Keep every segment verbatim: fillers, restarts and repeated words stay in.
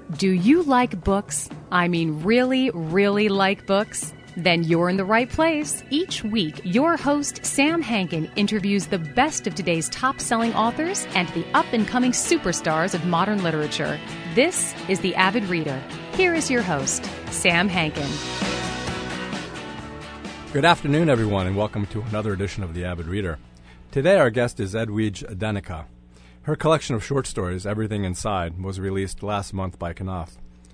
Do you like books? I mean, really, really like books? Then you're in the right place. Each week, your host, Sam Hankin, interviews the best of today's top-selling authors and the up-and-coming superstars of modern literature. This is The Avid Reader. Here is your host, Sam Hankin. Good afternoon, everyone, and welcome to another edition of The Avid Reader. Today, our guest is Edwidge Adenika. Her collection of short stories, Everything Inside, was released last month by Knopf.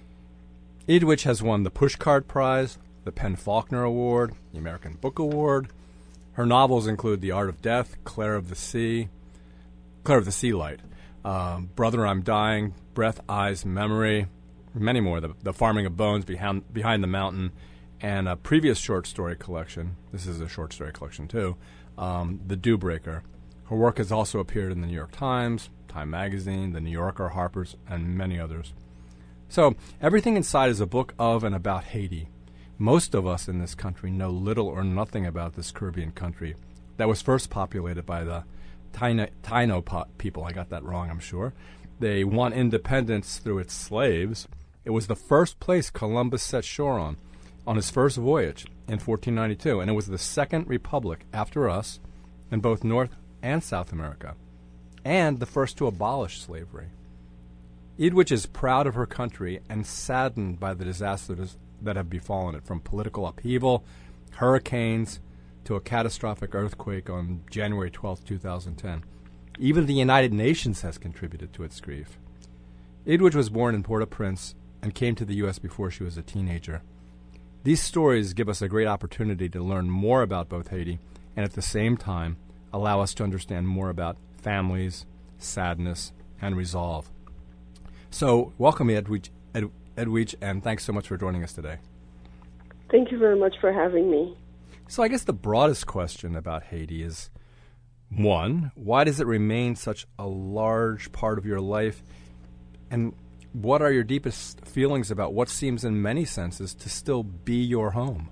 Edwidge has won the Pushcart Prize, the PEN/Faulkner Award, the American Book Award. Her novels include The Art of Death, Claire of the Sea, Claire of the Sea Light, um, Brother, I'm Dying, Breath, Eyes, Memory, many more. The, the Farming of Bones, Behind, Behind the Mountain, and a previous short story collection. This is a short story collection too. Um, the Dew Breaker. Her work has also appeared in the New York Times, Time Magazine, the New Yorker, Harper's, and many others. So, Everything Inside is a book of and about Haiti. Most of us in this country know little or nothing about this Caribbean country that was first populated by the Taino, Taino po- people. I got that wrong, I'm sure. They won independence through its slaves. It was the first place Columbus set shore on, on his first voyage in fourteen ninety-two, and it was the second republic after us in both North and South America, and the first to abolish slavery. Edwidge is proud of her country and saddened by the disasters that have befallen it, from political upheaval, hurricanes, to a catastrophic earthquake on January twelfth, twenty ten. Even the United Nations has contributed to its grief. Edwidge was born in Port-au-Prince and came to the U S before she was a teenager. These stories give us a great opportunity to learn more about both Haiti and at the same time allow us to understand more about families, sadness, and resolve. So, welcome, Edwidge, Ed, Edwidge, and thanks so much for joining us today. Thank you very much for having me. So, I guess the broadest question about Haiti is, one, why does it remain such a large part of your life? And what are your deepest feelings about what seems in many senses to still be your home?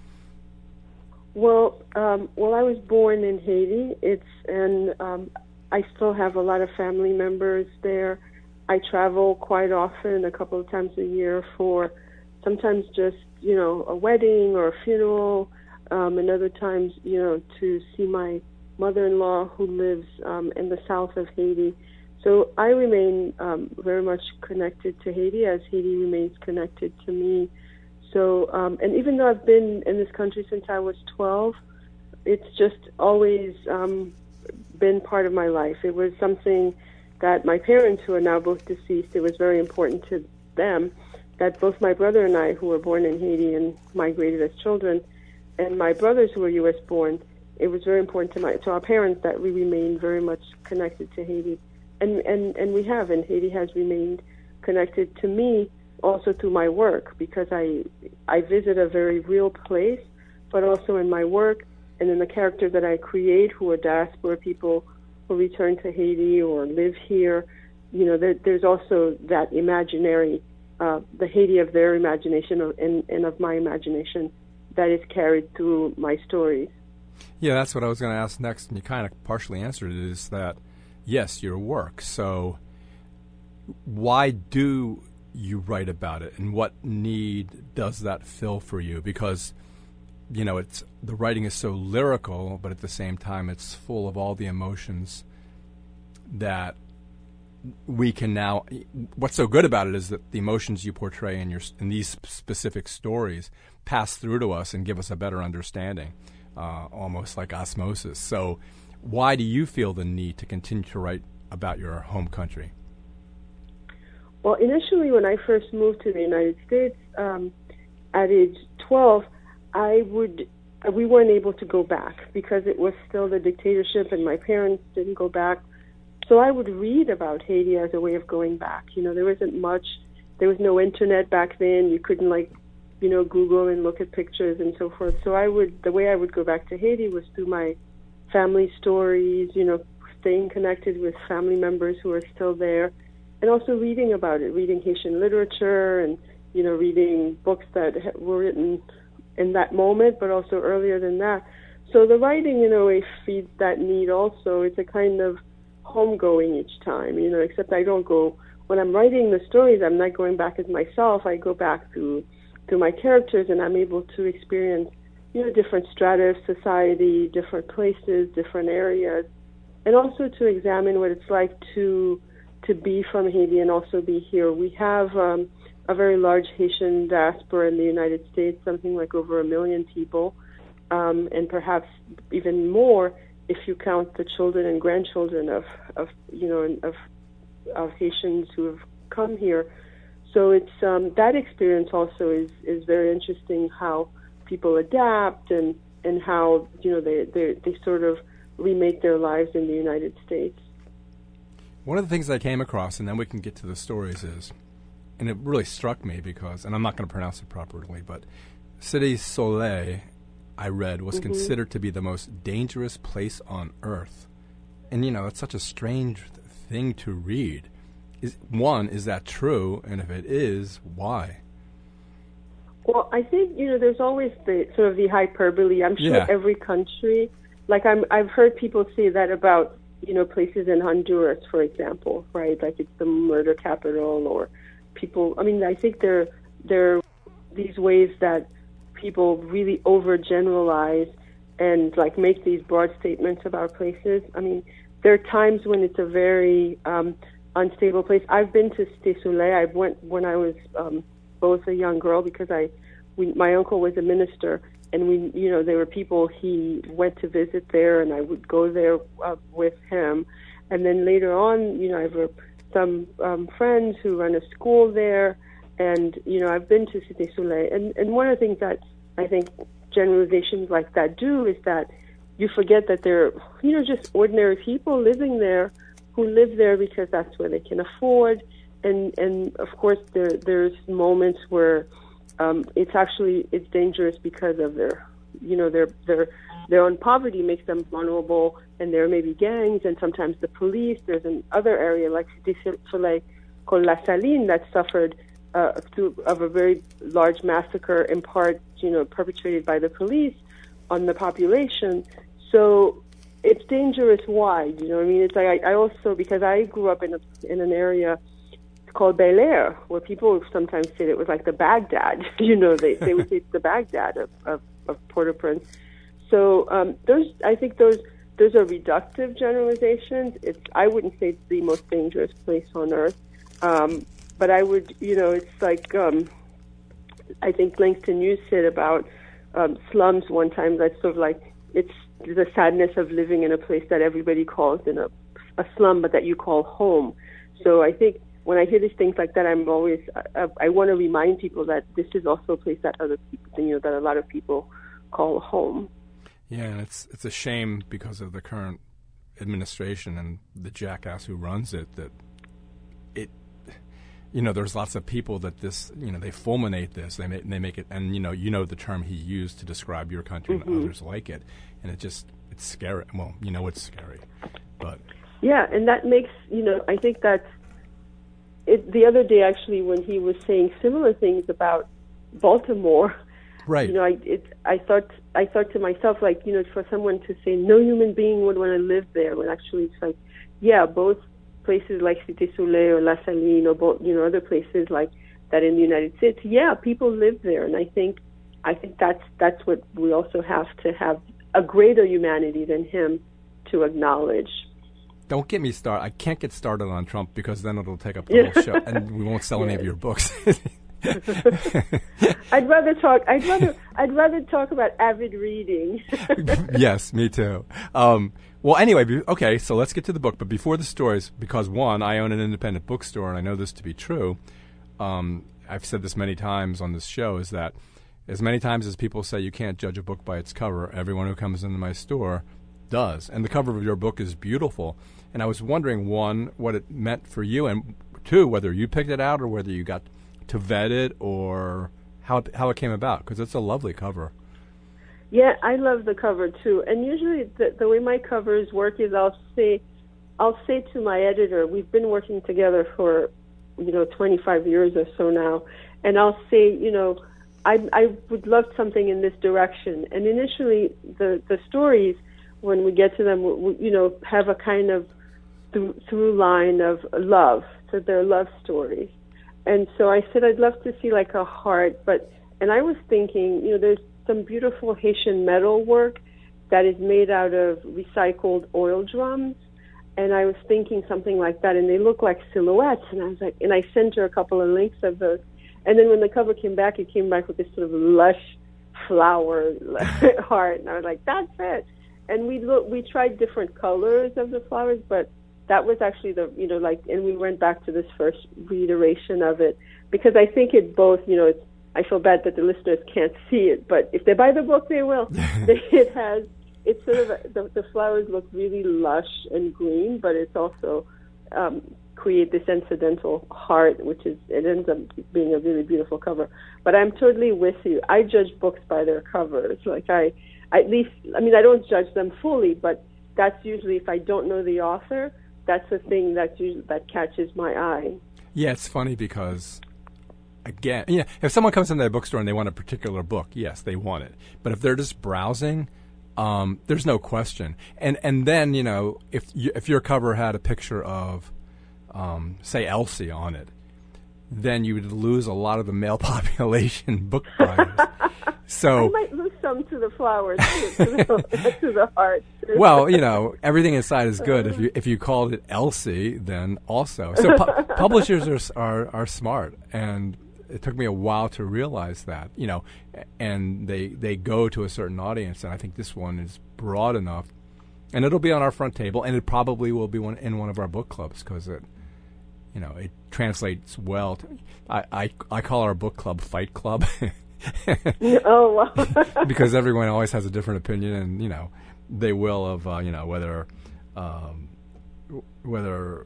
Well, um, well, I was born in Haiti. It's and um, I still have a lot of family members there. I travel quite often, a couple of times a year, for sometimes just you know a wedding or a funeral, um, and other times you know to see my mother-in-law who lives um, in the south of Haiti. So I remain um, very much connected to Haiti, as Haiti remains connected to me. So, um, and even though I've been in this country since I was twelve, it's just always um, been part of my life. It was something that my parents, who are now both deceased, it was very important to them that both my brother and I, who were born in Haiti and migrated as children, and my brothers who were U S born, it was very important to my to our parents that we remain very much connected to Haiti. And, and, and we have, and Haiti has remained connected to me also through my work, because I I visit a very real place, but also in my work and in the characters that I create, who are diaspora people who return to Haiti or live here. You know, there, there's also that imaginary, uh, the Haiti of their imagination and, and of my imagination that is carried through my stories. Yeah, that's what I was going to ask next, and you kind of partially answered it, is that, yes, your work. So why do you write about it, and what need does that fill for you? Because, you know, it's the writing is so lyrical, but at the same time it's full of all the emotions that we can now. What's so good about it is that the emotions you portray in your in these specific stories pass through to us and give us a better understanding, uh, almost like osmosis. So why do you feel the need to continue to write about your home country? Well, initially, when I first moved to the United States um, at age twelve, I would we weren't able to go back because it was still the dictatorship, and my parents didn't go back. So I would read about Haiti as a way of going back. You know, there wasn't much. There was no internet back then. You couldn't like, you know, Google and look at pictures and so forth. So I would the way I would go back to Haiti was through my family stories. You know, staying connected with family members who are still there. And also reading about it, reading Haitian literature and, you know, reading books that were written in that moment, but also earlier than that. So the writing, in a way, feeds that need also. It's a kind of homegoing each time, you know, except I don't go when I'm writing the stories, I'm not going back as myself. I go back through through my characters, and I'm able to experience, you know, different strata of society, different places, different areas, and also to examine what it's like to to be from Haiti and also be here. We have um, a very large Haitian diaspora in the United States, something like over a million people, um, and perhaps even more if you count the children and grandchildren of, of you know, of of Haitians who have come here. So it's um, that experience also is, is very interesting, how people adapt and, and how, you know, they, they they sort of remake their lives in the United States. One of the things I came across, and then we can get to the stories, is, and it really struck me because, and I'm not going to pronounce it properly, but Cité Soleil, I read, was mm-hmm. considered to be the most dangerous place on earth. And, you know, it's such a strange th- thing to read. Is one, is that true? And if it is, why? Well, I think, you know, there's always the sort of the hyperbole. I'm sure yeah. every country, like I'm, I've heard people say that about, you know, places in Honduras, for example, right? Like it's the murder capital, or people, I mean, I think there, there are these ways that people really overgeneralize and like make these broad statements about places. I mean, there are times when it's a very um, unstable place. I've been to Cité Soleil. I went when I was um, both a young girl because I, we, my uncle was a minister, and we, you know, there were people he went to visit there, and I would go there uh, with him. And then later on, you know, I have some um, friends who run a school there, and you know, I've been to Cité Soleil. And and one of the things that I think generalizations like that do is that you forget that they're, you know, just ordinary people living there who live there because that's where they can afford. And and of course, there there's moments where um, it's actually it's dangerous because of their, you know, their their their own poverty makes them vulnerable, and there may be gangs and sometimes the police. There's another area like Cité Soleil called La Saline that suffered uh, through, of a very large massacre, in part, you know, perpetrated by the police on the population. So it's dangerous wide, you know what I mean? It's like I, I also, because I grew up in a in an area called Bel Air, where people sometimes say it was like the Baghdad, you know, they, they would say it's the Baghdad of, of, of Port-au-Prince. So um, those, I think those those are reductive generalizations. It's I wouldn't say it's the most dangerous place on earth, um, but I would, you know, it's like um, I think Langston Hughes said about um, slums one time. That's sort of like it's the sadness of living in a place that everybody calls in a, a slum, but that you call home. So I think when I hear these things like that, I'm always I, I want to remind people that this is also a place that other people, you know, that a lot of people call home. Yeah, and it's it's a shame because of the current administration and the jackass who runs it that it, you know, there's lots of people that this, you know, they fulminate this, they make, they make it, and you know, you know the term he used to describe your country mm-hmm. and others like it, and it just it's scary. Well, you know, it's scary, but yeah, and that makes, you know, I think that's it. The other day, actually, when he was saying similar things about Baltimore. Right. You know, I it, I thought I thought to myself, like, you know, for someone to say no human being would want to live there, when actually it's like, yeah, both places like Cité Soleil or La Saline or both, you know, other places like that in the United States, yeah, people live there, and I think I think that's that's what we also have to have a greater humanity than him to acknowledge. Don't get me started. I can't get started on Trump because then it'll take up the whole show, and we won't sell yeah. any of your books. I'd rather talk. I'd rather. I'd rather talk about avid reading. Yes, me too. Um, well, anyway, be, okay. So let's get to the book. But before the stories, because one, I own an independent bookstore, and I know this to be true. Um, I've said this many times on this show: is that as many times as people say you can't judge a book by its cover, everyone who comes into my store does. And the cover of your book is beautiful. And I was wondering, one, what it meant for you, and two, whether you picked it out or whether you got to vet it, or how it, how it came about, because it's a lovely cover. Yeah, I love the cover too. And usually the, the way my covers work is I'll say I'll say to my editor, we've been working together for, you know, twenty-five years or so now, and I'll say, you know, I I would love something in this direction. And initially the the stories, when we get to them, we, you know, have a kind of through, through line of love. So they're love stories. And so I said I'd love to see like a heart, but and I was thinking, you know, there's some beautiful Haitian metal work that is made out of recycled oil drums, and I was thinking something like that, and they look like silhouettes, and I was like, and I sent her a couple of links of those, and then when the cover came back, it came back with this sort of lush flower heart, and I was like, that's it. And we look, we tried different colors of the flowers, but that was actually the, you know, like, and we went back to this first reiteration of it, because I think it both, you know, it's, I feel bad that the listeners can't see it, but if they buy the book, they will. It has, it's sort of, a, the, the flowers look really lush and green, but it's also um, create this incidental heart, which is, it ends up being a really beautiful cover. But I'm totally with you. I judge books by their covers. Like I, at least, I mean, I don't judge them fully, but that's usually, if I don't know the author, that's the thing that usually, that catches my eye. Yeah, it's funny because, again, yeah, if someone comes into the bookstore and they want a particular book, yes, they want it. But if they're just browsing, um, there's no question. And and then, you know, if you, if your cover had a picture of, um, say, Elsie on it, then you would lose a lot of the male population book buyers. So I might lose some to the flowers too, to the, to the heart. Well, you know, everything inside is good. If you if you called it Elsie, then also. So pu- publishers are, are are smart, and it took me a while to realize that. You know, and they they go to a certain audience, and I think this one is broad enough, and it'll be on our front table, and it probably will be one in one of our book clubs because it, you know, it translates well. To, I, I I call our book club Fight Club. Oh, wow. Because everyone always has a different opinion, and you know they will of uh, you know whether um, whether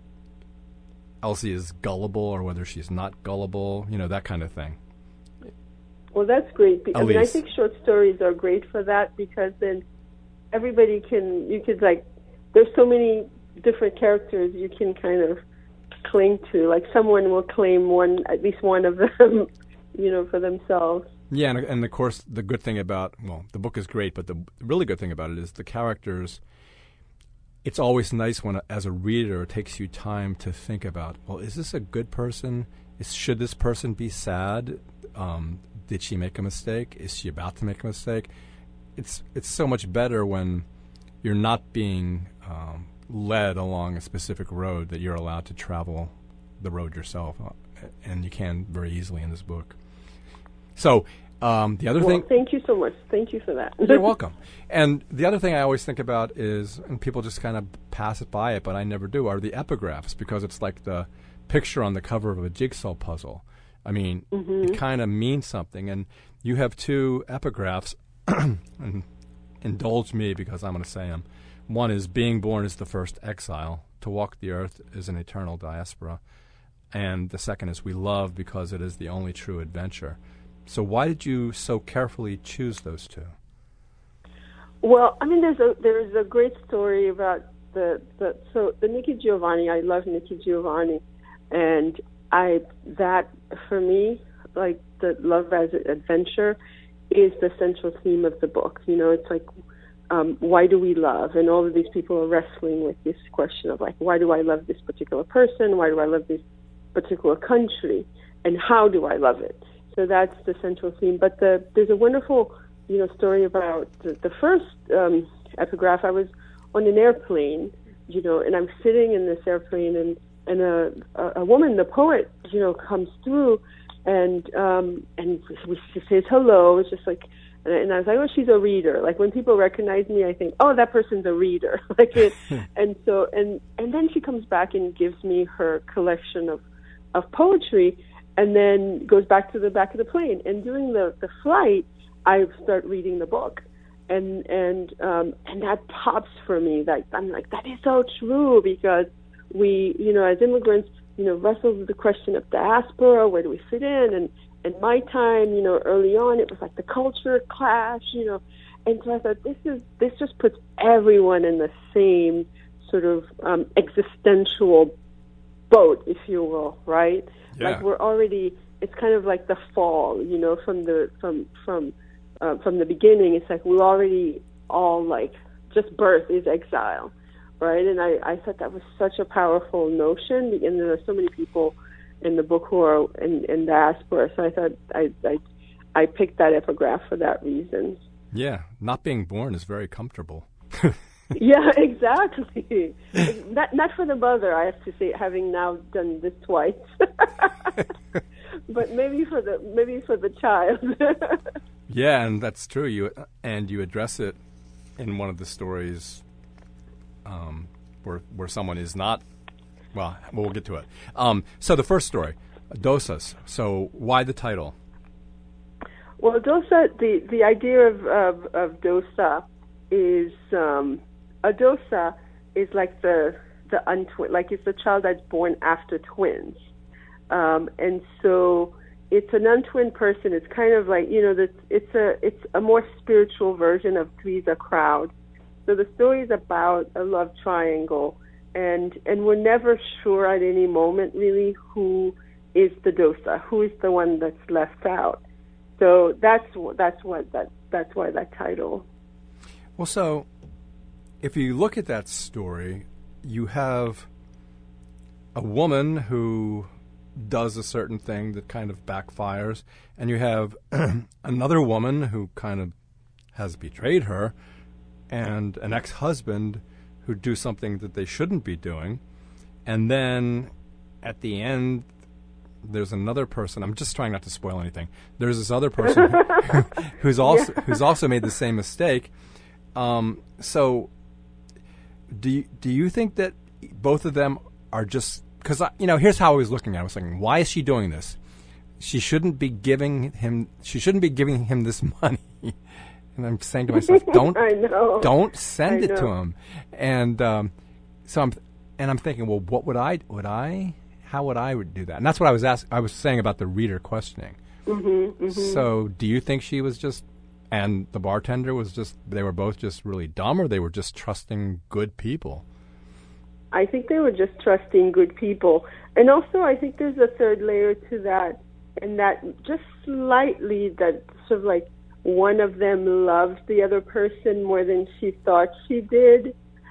Elsie is gullible or whether she's not gullible, you know, that kind of thing. Well, that's great. I Elise. mean, I think short stories are great for that because then everybody can you could like there's so many different characters you can kind of cling to. Like someone will claim one, at least one of them. You know, for themselves. Yeah, and, and of course, the good thing about, well, the book is great, but the really good thing about it is the characters, it's always nice when, as a reader, it takes you time to think about, well, is this a good person? Is, should this person be sad? Um, did she make a mistake? Is she about to make a mistake? It's, it's so much better when you're not being um, led along a specific road that you're allowed to travel the road yourself, uh, and you can very easily in this book. So um, the other well, thing... Thank you so much. Thank you for that. You're welcome. And the other thing I always think about is, and people just kind of pass it by it, but I never do, are the epigraphs, because it's like the picture on the cover of a jigsaw puzzle. I mean, mm-hmm. It kind of means something. And you have two epigraphs, and indulge me because I'm going to say them. One is, being born is the first exile. To walk the earth is an eternal diaspora. And the second is, we love because it is the only true adventure. So why did you so carefully choose those two? Well, I mean, there's a there's a great story about the, the so the Nikki Giovanni. I love Nikki Giovanni, and I that for me, like the love as an adventure, is the central theme of the book. You know, it's like um, why do we love? And all of these people are wrestling with this question of like, why do I love this particular person? Why do I love this particular country? And how do I love it? So that's the central theme. But the, there's a wonderful, you know, story about the, the first um, epigraph. I was on an airplane, you know, and I'm sitting in this airplane, and and a a, a woman, the poet, you know, comes through, and um, and she says hello. It's just like, and I, and I was like, oh, she's a reader. Like when people recognize me, I think, oh, that person's a reader. Like it, and so and and then she comes back and gives me her collection of of poetry. And then goes back to the back of the plane. And during the, the flight, I start reading the book, and and um, and that pops for me. That I'm like, that is so true, because we, you know, as immigrants, you know, wrestle with the question of diaspora. Where do we fit in? And in my time, you know, early on, it was like the culture clash, you know. And so I thought, this is this just puts everyone in the same sort of um, existential boat, if you will, right? Yeah. Like we're already, it's kind of like the fall, you know, from the from from uh, from the beginning. It's like we're already all like, just birth is exile, right? And I, I thought that was such a powerful notion, and there are so many people in the book who are in, in diaspora, so I thought I, I I picked that epigraph for that reason. Yeah, not being born is very comfortable. Yeah, exactly. not not for the mother, I have to say, having now done this twice. But maybe for the maybe for the child. Yeah, and that's true. You and you address it in one of the stories um, where where someone is not. Well, we'll get to it. Um, so the first story, dosas. So why the title? Well, dosa. The the idea of of, of dosa is um, a dosa is like the the untwin, like it's the child that's born after twins. Um, and so it's an untwin person. It's kind of like, you know, this, it's a it's a more spiritual version of Three's a Crowd. So the story is about a love triangle, and and we're never sure at any moment really who is the dosa, who is the one that's left out. So that's that's what that that's why that title. Well, so if you look at that story, you have a woman who does a certain thing that kind of backfires, and you have another woman who kind of has betrayed her, and an ex-husband who do something that they shouldn't be doing, and then at the end there's another person. I'm just trying not to spoil anything. There's this other person who, who's also yeah. who's also made the same mistake. Um, so, do you, do you think that both of them are just? Because, you know, here's how I was looking at it. I was thinking, why is she doing this? She shouldn't be giving him, she shouldn't be giving him this money. And I'm saying to myself, don't, I know. don't send I it know. to him. And um, so I'm, and I'm thinking, well, what would I, would I, how would I would do that? And that's what I was asking, I was saying about the reader questioning. Mm-hmm, mm-hmm. So do you think she was just, and the bartender was just, they were both just really dumb, or they were just trusting good people? I think they were just trusting good people. And also I think there's a third layer to that, and that just slightly that sort of like one of them loved the other person more than she thought she did.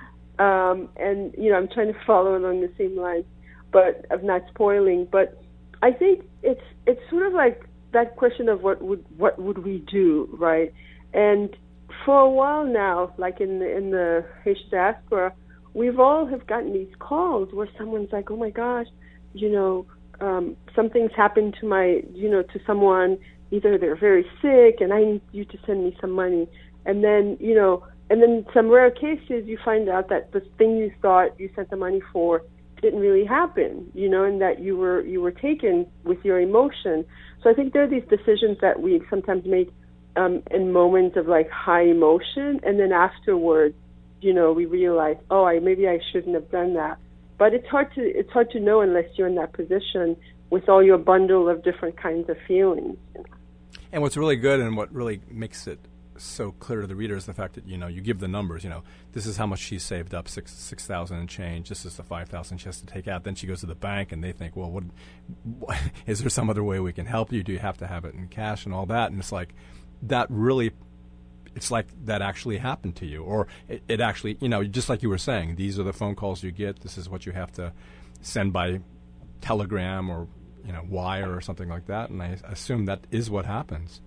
Um, and, you know, I'm trying to follow along the same lines, but of not spoiling. But I think it's it's sort of like that question of what would what would we do, right? And for a while now, like in the, in the Haitian diaspora, we've all have gotten these calls where someone's like, oh my gosh, you know, um, something's happened to my, you know, to someone, either they're very sick and I need you to send me some money. And then, you know, and then some rare cases you find out that the thing you thought you sent the money for didn't really happen, you know, and that you were, you were taken with your emotion. So I think there are these decisions that we sometimes make um, in moments of like high emotion, and then afterwards, you know, we realize, oh, I maybe I shouldn't have done that. But it's hard to it's hard to know unless you're in that position with all your bundle of different kinds of feelings. And what's really good and what really makes it so clear to the reader is the fact that, you know, you give the numbers. You know, this is how much she saved up, six six thousand and change. This is the five thousand she has to take out. Then she goes to the bank, and they think, well, what, what is there some other way we can help you? Do you have to have it in cash and all that? And it's like that really. It's like that actually happened to you, or it, it actually, you know, just like you were saying, these are the phone calls you get. This is what you have to send by telegram or, you know, wire or something like that. And I assume that is what happens.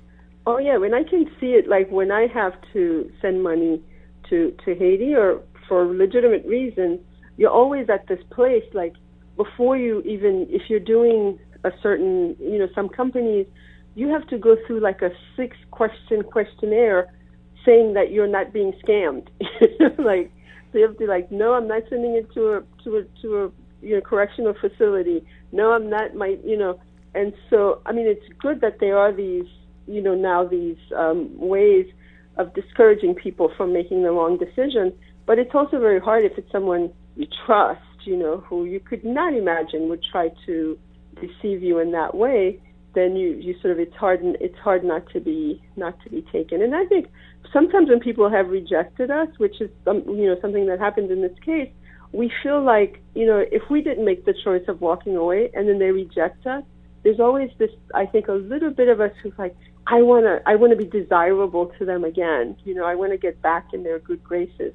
Oh, yeah. When I can see it, like when I have to send money to, to Haiti or for legitimate reasons, you're always at this place, like before you even, if you're doing a certain, you know, some companies, you have to go through like a six-question questionnaire saying that you're not being scammed. Like, so you have to be like, no, I'm not sending it to a to a to a you know correctional facility. No, I'm not. My you know, and so I mean, it's good that there are these you know now these um, ways of discouraging people from making the wrong decision. But it's also very hard if it's someone you trust, you know, who you could not imagine would try to deceive you in that way. Then you, you sort of it's hard it's hard not to be not to be taken. And I think sometimes when people have rejected us, which is some, you know something that happened in this case, we feel like you know if we didn't make the choice of walking away and then they reject us, there's always this I think a little bit of us who's like I wanna I wanna be desirable to them again. You know I want to get back in their good graces.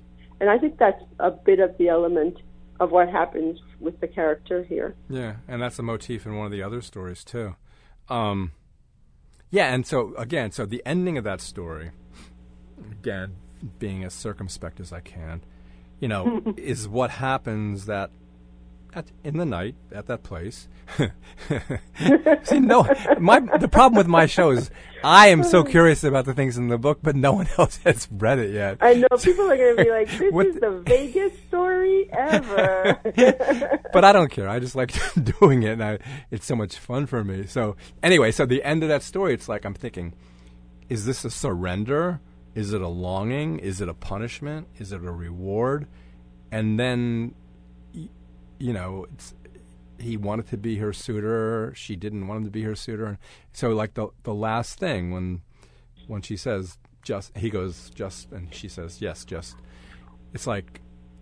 And I think that's a bit of the element of what happens with the character here. Yeah, and that's a motif in one of the other stories, too. Um, yeah, and so, again, so the ending of that story, again, being as circumspect as I can, you know, is what happens that at, in the night at that place. See, no, my the problem with my show is I am so curious about the things in the book, but no one else has read it yet. I know people are going to be like, "This What is the Vegas story ever." But I don't care. I just like doing it, and I, it's so much fun for me. So anyway, so the end of that story, it's like I'm thinking, is this a surrender? Is it a longing? Is it a punishment? Is it a reward? And then, you know, it's, he wanted to be her suitor. She didn't want him to be her suitor. And so, like the the last thing when when she says just, he goes just, and she says yes, just. It's like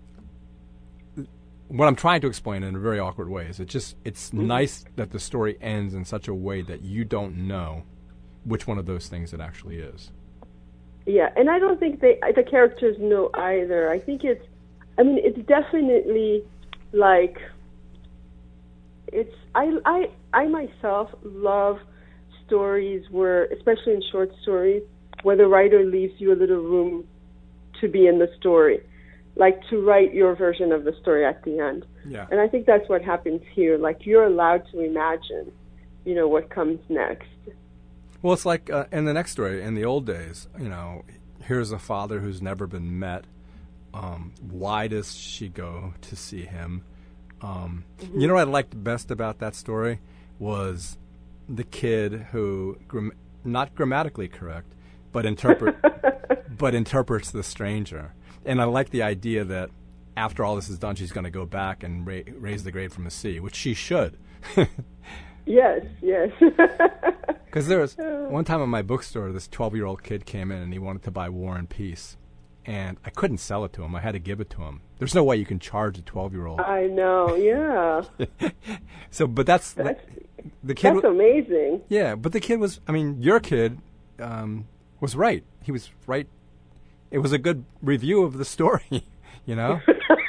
what I'm trying to explain in a very awkward way is it just it's mm-hmm. nice that the story ends in such a way that you don't know which one of those things it actually is. Yeah, and I don't think they the characters know either. I think it's, I mean, it's definitely like, it's, I, I, I myself love stories where, especially in short stories, where the writer leaves you a little room to be in the story, like to write your version of the story at the end. Yeah. And I think that's what happens here. Like, you're allowed to imagine, you know, what comes next. Well, it's like uh, in the next story, in the old days, you know, here's a father who's never been met. Um, why does she go to see him? Um, mm-hmm. You know what I liked best about that story was the kid who, gram- not grammatically correct, but interpret, but interprets the stranger. And I like the idea that after all this is done, she's going to go back and ra- raise the grade from a C, which she should. Yes, yes. Because there was one time in my bookstore, this twelve-year-old kid came in and he wanted to buy War and Peace. And I couldn't sell it to him. I had to give it to him. There's no way you can charge a twelve-year-old. I know, yeah. So, but that's, that's the kid. That's amazing. Yeah, but the kid was, I mean, your kid um, was right. He was right. It was a good review of the story, you know?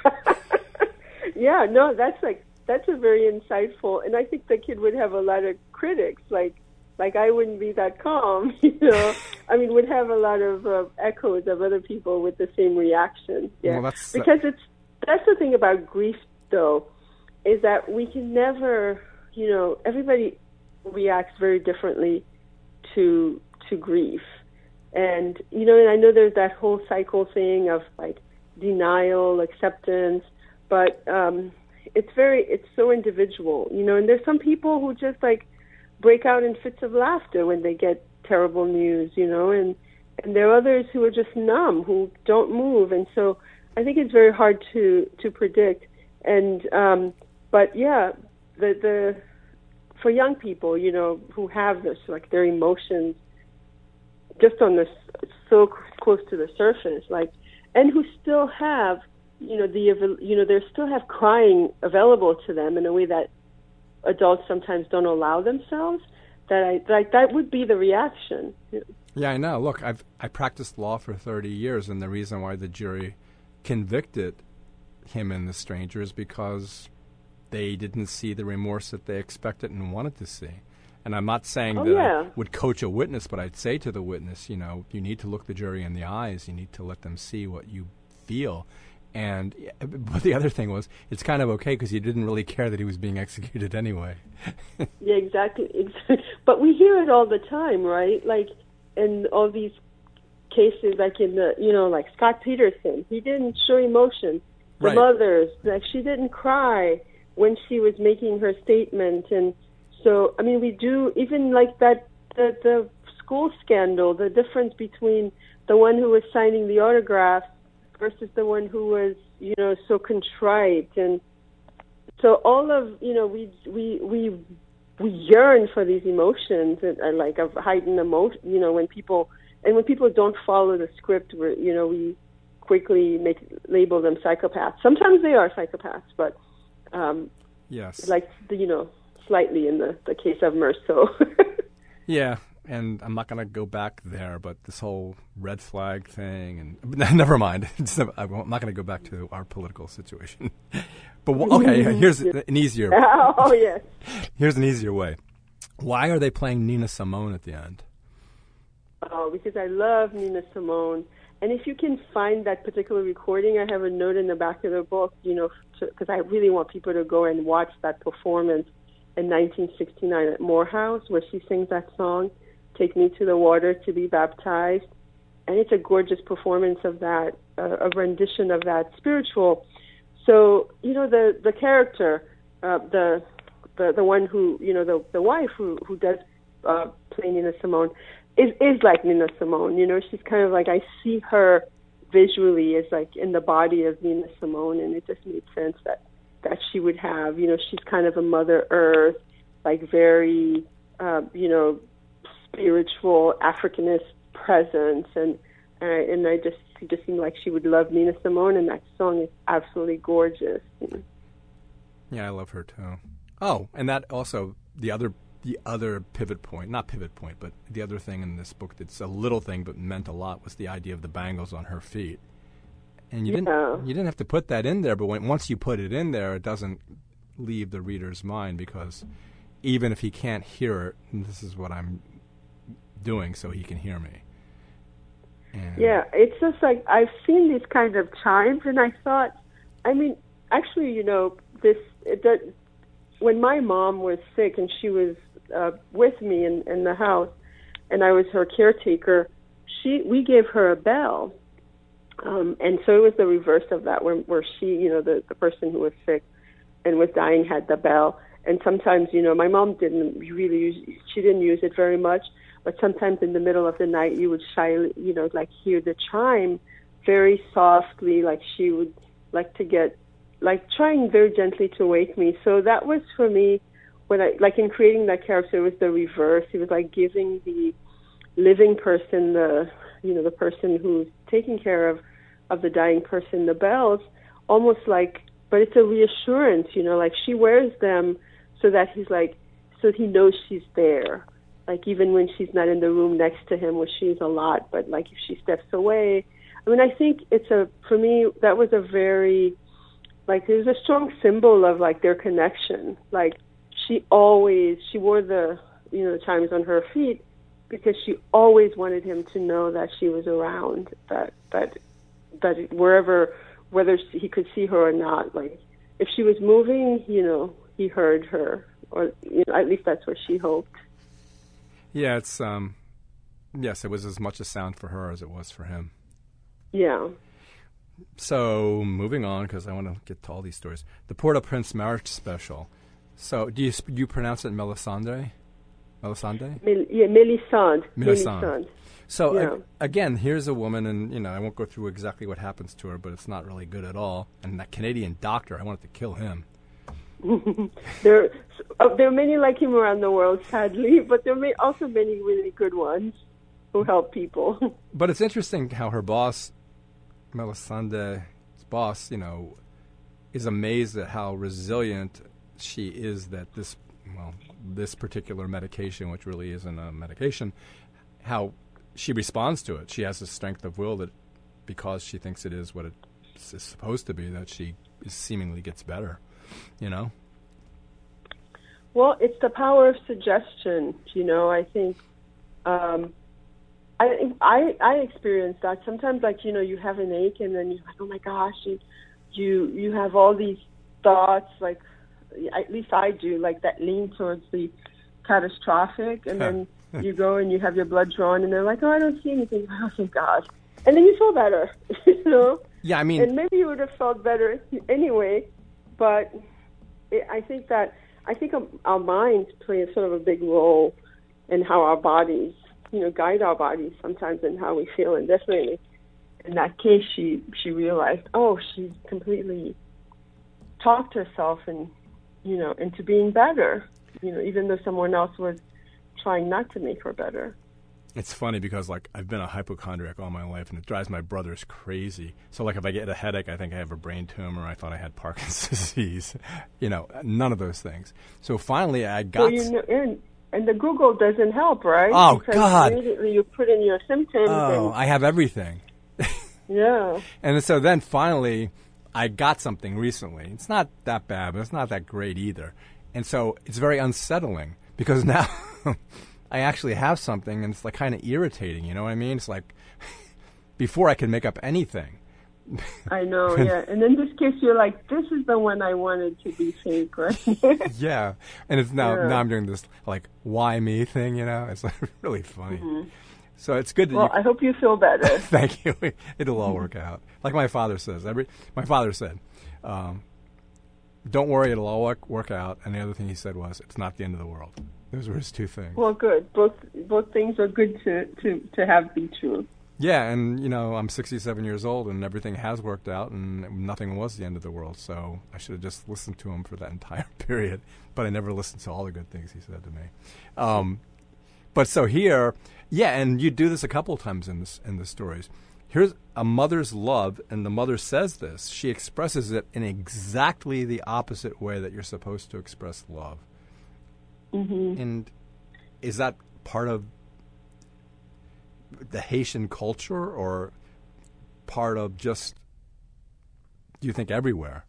Yeah, no, that's like, that's a very insightful, and I think the kid would have a lot of critics, like, like I wouldn't be that calm, you know. I mean, would have a lot of uh, echoes of other people with the same reaction. Yeah, well, that's, because it's that's the thing about grief, though, is that we can never, you know, everybody reacts very differently to to grief, and you know, and I know there's that whole cycle thing of like denial, acceptance, but um, it's very, it's so individual, you know. And there's some people who just like break out in fits of laughter when they get terrible news, you know, and, and there are others who are just numb, who don't move. And so I think it's very hard to, to predict. And, um, but yeah, the, the, for young people, you know, who have this, like their emotions just on this, so close to the surface, like, and who still have, you know, the, you know, they still have crying available to them in a way that adults sometimes don't allow themselves, that I like that would be the reaction. Yeah, I know. Look, I've I practiced law for thirty years, and the reason why the jury convicted him and the stranger is because they didn't see the remorse that they expected and wanted to see. And I'm not saying oh, that yeah. I would coach a witness, but I'd say to the witness, you know, you need to look the jury in the eyes. You need to let them see what you feel. And but the other thing was, it's kind of okay because you didn't really care that he was being executed anyway. Yeah, exactly. But we hear it all the time, right? Like in all these cases, like in the, you know, like Scott Peterson, he didn't show emotion. The right. mothers, like she didn't cry when she was making her statement. And so, I mean, we do, even like that, the, the school scandal, the difference between the one who was signing the autographs versus the one who was, you know, so contrite. And so all of, you know, we we we we yearn for these emotions and, and like of heightened emotion, you know, when people, and when people don't follow the script, we're, you know, we quickly make label them psychopaths. Sometimes they are psychopaths, but um, yes, like, the, you know, slightly in the, the case of Meursault. Yeah. and I'm not going to go back there, but this whole red flag thing, and never mind. I'm not going to go back to our political situation. But okay, here's an easier. Oh yes. Here's an easier way. Why are they playing Nina Simone at the end? Oh, because I love Nina Simone. And if you can find that particular recording, I have a note in the back of the book, you know, because I really want people to go and watch that performance in nineteen sixty-nine at Morehouse, where she sings that song, Take Me to the Water to Be Baptized. And it's a gorgeous performance of that, uh, a rendition of that spiritual. So, you know, the, the character, uh, the, the the one who, you know, the, the wife who, who does uh, play Nina Simone, is is like Nina Simone. You know, she's kind of like, I see her visually as like in the body of Nina Simone, and it just made sense that, that she would have, you know, she's kind of a Mother Earth, like very, uh, you know, spiritual Africanist presence, and uh, and I just it just seemed like she would love Nina Simone, and that song is absolutely gorgeous. You know? Yeah, I love her too. Oh, and that also the other. The other pivot point, not pivot point, but the other thing in this book that's a little thing but meant a lot was the idea of the bangles on her feet. And you yeah. didn't you didn't have to put that in there, but when, once you put it in there, it doesn't leave the reader's mind, because even if he can't hear it, this is what I'm doing so he can hear me. And yeah, it's just like I've seen these kind of chimes, and I thought, I mean, actually, you know, this it, that, when my mom was sick and she was uh, with me in, in the house, and I was her caretaker, she we gave her a bell, um, and so it was the reverse of that, where where she, you know, the the person who was sick and was dying had the bell, and sometimes, you know, my mom didn't really use, she didn't use it very much, but sometimes in the middle of the night you would shyly, you know, like hear the chime very softly, like she would like to get, like trying very gently to wake me. So that was for me, when I, like in creating that character, it was the reverse. It was like giving the living person, the, you know, the person who's taking care of, of the dying person, the bells, almost like, but it's a reassurance, you know, like she wears them so that he's like, so he knows she's there. Like even when she's not in the room next to him, which she is a lot, but like if she steps away. I mean, I think it's a, for me, that was a very, like there's a strong symbol of like their connection. Like she always, she wore the, you know, the chimes on her feet because she always wanted him to know that she was around, that, that, that wherever, whether he could see her or not, like if she was moving, you know, he heard her, or you know, at least that's what she hoped. Yeah, it's, um, yes, it was as much a sound for her as it was for him. Yeah. So, moving on, because I want to get to all these stories. The Port-au-Prince marriage special. So, do you do you pronounce it Melisande? Melisande? Mel- yeah, Melisande. Melisande. Melisande. So, yeah. ag- again, here's a woman, and, you know, I won't go through exactly what happens to her, but it's not really good at all. And that Canadian doctor, I wanted to kill him. there, uh, there are many like him around the world, sadly, but there are may- also many really good ones who help people. But it's interesting how her boss, Melisande's boss, you know, is amazed at how resilient she is that this, well, this particular medication, which really isn't a medication, how she responds to it. She has the strength of will that because she thinks it is what it is supposed to be, that she is seemingly gets better, you know? Well, it's the power of suggestion, you know, I think. Um, I, I I experience that sometimes, like, you know, you have an ache and then you're like, oh my gosh, you you, you have all these thoughts, like, at least I do, like that lean towards the catastrophic, and then you go and you have your blood drawn and they're like, oh, I don't see anything. Oh, thank God. And then you feel better, you know? Yeah, I mean... And maybe you would have felt better anyway, but it, I think that, I think our minds play a sort of a big role in how our bodies, you know, guide our bodies sometimes in how we feel. And definitely in that case, she, she realized, oh, she completely talked herself and, you know, into being better, you know, even though someone else was trying not to make her better. It's funny because, like, I've been a hypochondriac all my life, and it drives my brothers crazy. So, like, if I get a headache, I think I have a brain tumor. I thought I had Parkinson's disease. You know, none of those things. So finally, I got... Well, you know, and and the Google doesn't help, right? Oh, because God. Immediately you put in your symptoms. Oh, and, I have everything. yeah. And so then finally, I got something recently. It's not that bad, but it's not that great either. And so it's very unsettling because now I actually have something, and it's like kind of irritating. You know what I mean? It's like before I could make up anything. I know, yeah. And in this case, you're like, this is the one I wanted to be fake, right? Yeah. And it's now, yeah. now I'm doing this, like, why me thing, you know? It's like really funny. Mm-hmm. So it's good that well, you... I hope you feel better. Thank you. It'll all work out. Like my father says. Every My father said, um, don't worry, it'll all work, work out. And the other thing he said was, it's not the end of the world. Those were his two things. Well, good. Both both things are good to, to, to have be true. Yeah, and, you know, I'm sixty-seven years old, and everything has worked out, and nothing was the end of the world, so I should have just listened to him for that entire period, but I never listened to all the good things he said to me. Um, but so here, yeah, and you do this a couple of times in this in the stories. Here's a mother's love, and the mother says this. She expresses it in exactly the opposite way that you're supposed to express love. Mm-hmm. And is that part of the Haitian culture, or part of just, do you think, everywhere?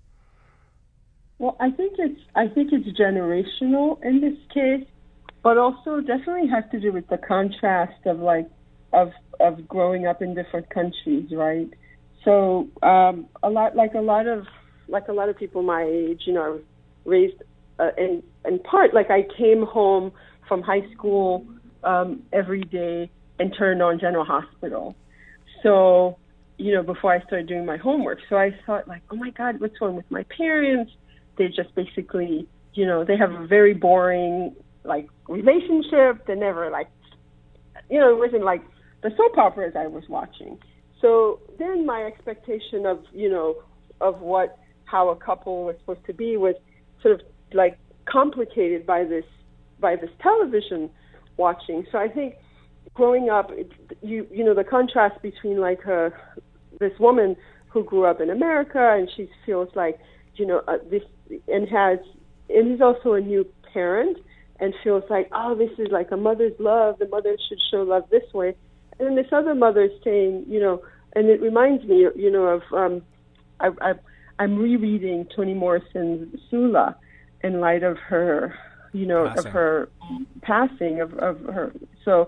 Well, I think it's I think it's generational in this case, but also definitely has to do with the contrast of like of of growing up in different countries, right? So um, a lot like a lot of like a lot of people my age, you know, I was raised uh, in in part like I came home from high school um, every day and turned on General Hospital. So, you know, before I started doing my homework. So I thought like, oh my God, what's wrong with my parents? They just basically, you know, they have a very boring, like, relationship. They never, like, you know, it wasn't like the soap operas I was watching. So then my expectation of, you know, of what, how a couple was supposed to be was sort of, like, complicated by this, by this television watching. So I think growing up, it, you you know, the contrast between like her, this woman who grew up in America and she feels like, you know, uh, this and has and is also a new parent and feels like, oh, this is like a mother's love. The mother should show love this way. And then this other mother is saying, you know, and it reminds me, you know, of um, I, I I'm rereading Toni Morrison's Sula in light of her, you know, passing. of her passing of of her so.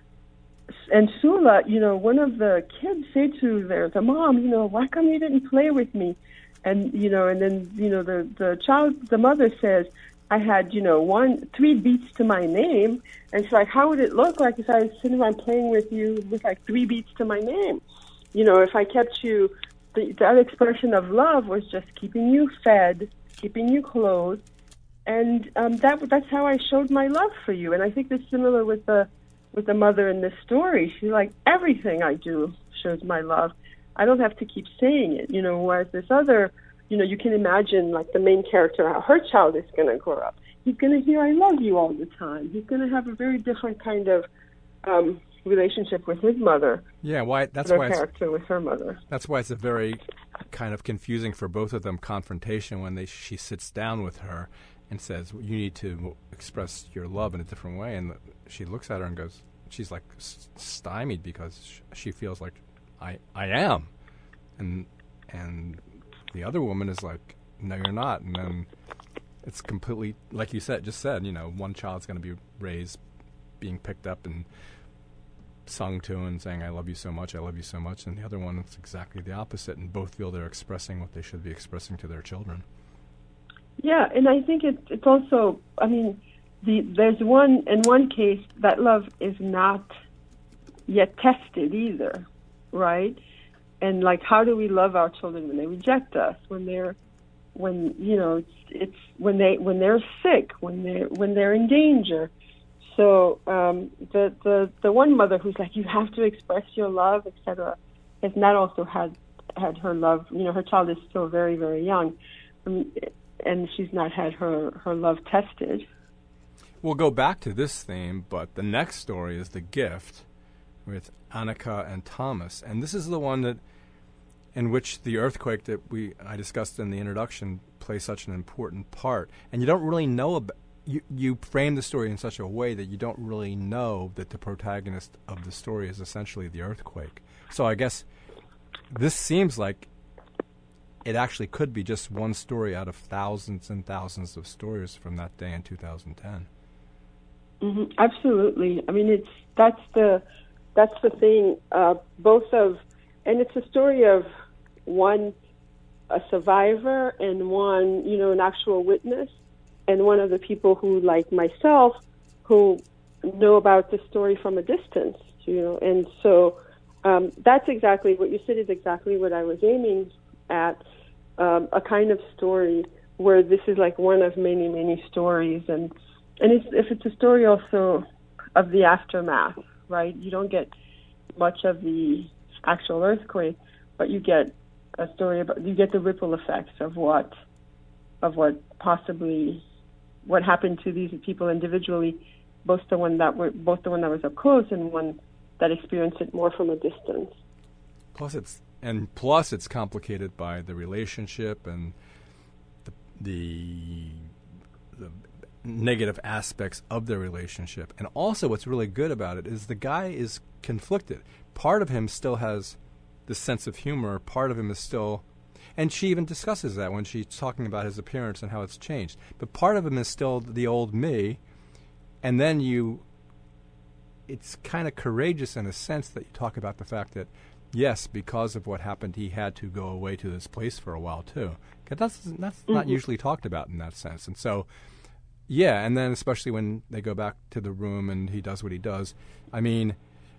And Sula, you know, one of the kids said to their the mom, you know, why come you didn't play with me? And, you know, and then, you know, the, the child, the mother says, I had, you know, one, three beats to my name. And she's like, how would it look like if I was sitting around playing with you with like three beats to my name? You know, if I kept you, the, that expression of love was just keeping you fed, keeping you clothed. And um, that that's how I showed my love for you. And I think that's similar with the, with the mother in this story. She's like, everything I do shows my love. I don't have to keep saying it, you know, whereas this other, you know, you can imagine like the main character, how her child is going to grow up. He's going to hear, I love you all the time. He's going to have a very different kind of um, relationship with his mother. Yeah, why? That's her why character with her mother. That's why it's a very kind of confusing for both of them confrontation when they she sits down with her and says, you need to express your love in a different way. And she looks at her and goes, she's like stymied because sh- she feels like, I, I am. And and the other woman is like, no, you're not. And then it's completely, like you said, just said, you know, one child's going to be raised being picked up and sung to and saying, I love you so much, I love you so much. And the other one, it's exactly the opposite. And both feel they're expressing what they should be expressing to their children. Yeah, and I think it, it's also, I mean, the, there's one, in one case, that love is not yet tested either, right? And like, how do we love our children when they reject us, when they're, when, you know, it's, it's when they, when they're sick, when they're, when they're in danger. So um, the, the, the one mother who's like, you have to express your love, et cetera, has not also had, had her love, you know, her child is still very, very young. Um, and she's not had her, her love tested. We'll go back to this theme, but the next story is The Gift with Annika and Thomas. And this is the one that, in which the earthquake that we I discussed in the introduction plays such an important part. And you don't really know ab- you you frame the story in such a way that you don't really know that the protagonist of the story is essentially the earthquake. So I guess this seems like it actually could be just one story out of thousands and thousands of stories from that day in two thousand ten. Mm-hmm. Absolutely. I mean, it's that's the that's the thing. Uh, both of, and it's a story of one, a survivor, and one, you know, an actual witness, and one of the people who, like myself, who know about the story from a distance, you know, and so um, that's exactly what you said is exactly what I was aiming at, um, a kind of story where this is like one of many, many stories, and and it's, if it's a story also of the aftermath, right? You don't get much of the actual earthquake, but you get a story about, you get the ripple effects of what, of what possibly, what happened to these people individually, both the one that were, both the one that was up close and one that experienced it more from a distance. Plus, it's and plus it's complicated by the relationship and the the, the negative aspects of their relationship. And also, what's really good about it is the guy is conflicted. Part of him still has this sense of humor. Part of him is still, and she even discusses that when she's talking about his appearance and how it's changed. But part of him is still the old me. And then you, it's kind of courageous in a sense that you talk about the fact that, yes, because of what happened, he had to go away to this place for a while, too. 'Cause that's that's mm-hmm. not usually talked about in that sense. And so, yeah, and then especially when they go back to the room and he does what he does. I mean,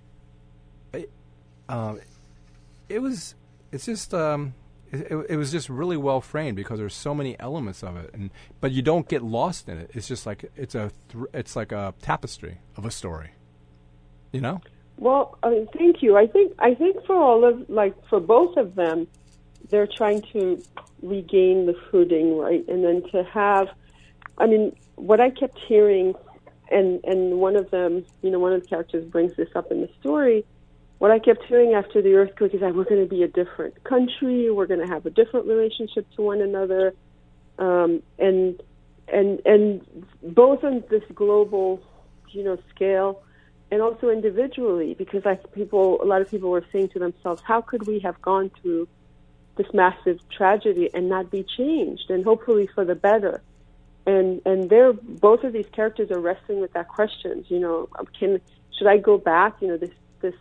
it, uh, it was, it's just, um, it, it was just really well framed because there's so many elements of it, and but you don't get lost in it. It's just like, it's a, th- it's like a tapestry of a story, you know? Well, I mean, thank you. I think, I think for all of, like, for both of them, they're trying to regain the footing, right? And then to have, I mean, what I kept hearing, and, and one of them, you know, one of the characters brings this up in the story, what I kept hearing after the earthquake is that we're going to be a different country, we're going to have a different relationship to one another, um, and and and both on this global, you know, scale, and also individually, because I people, a lot of people were saying to themselves, how could we have gone through this massive tragedy and not be changed, and hopefully for the better. And and they're both of these characters are wrestling with that question. You know, can should I go back? You know, this this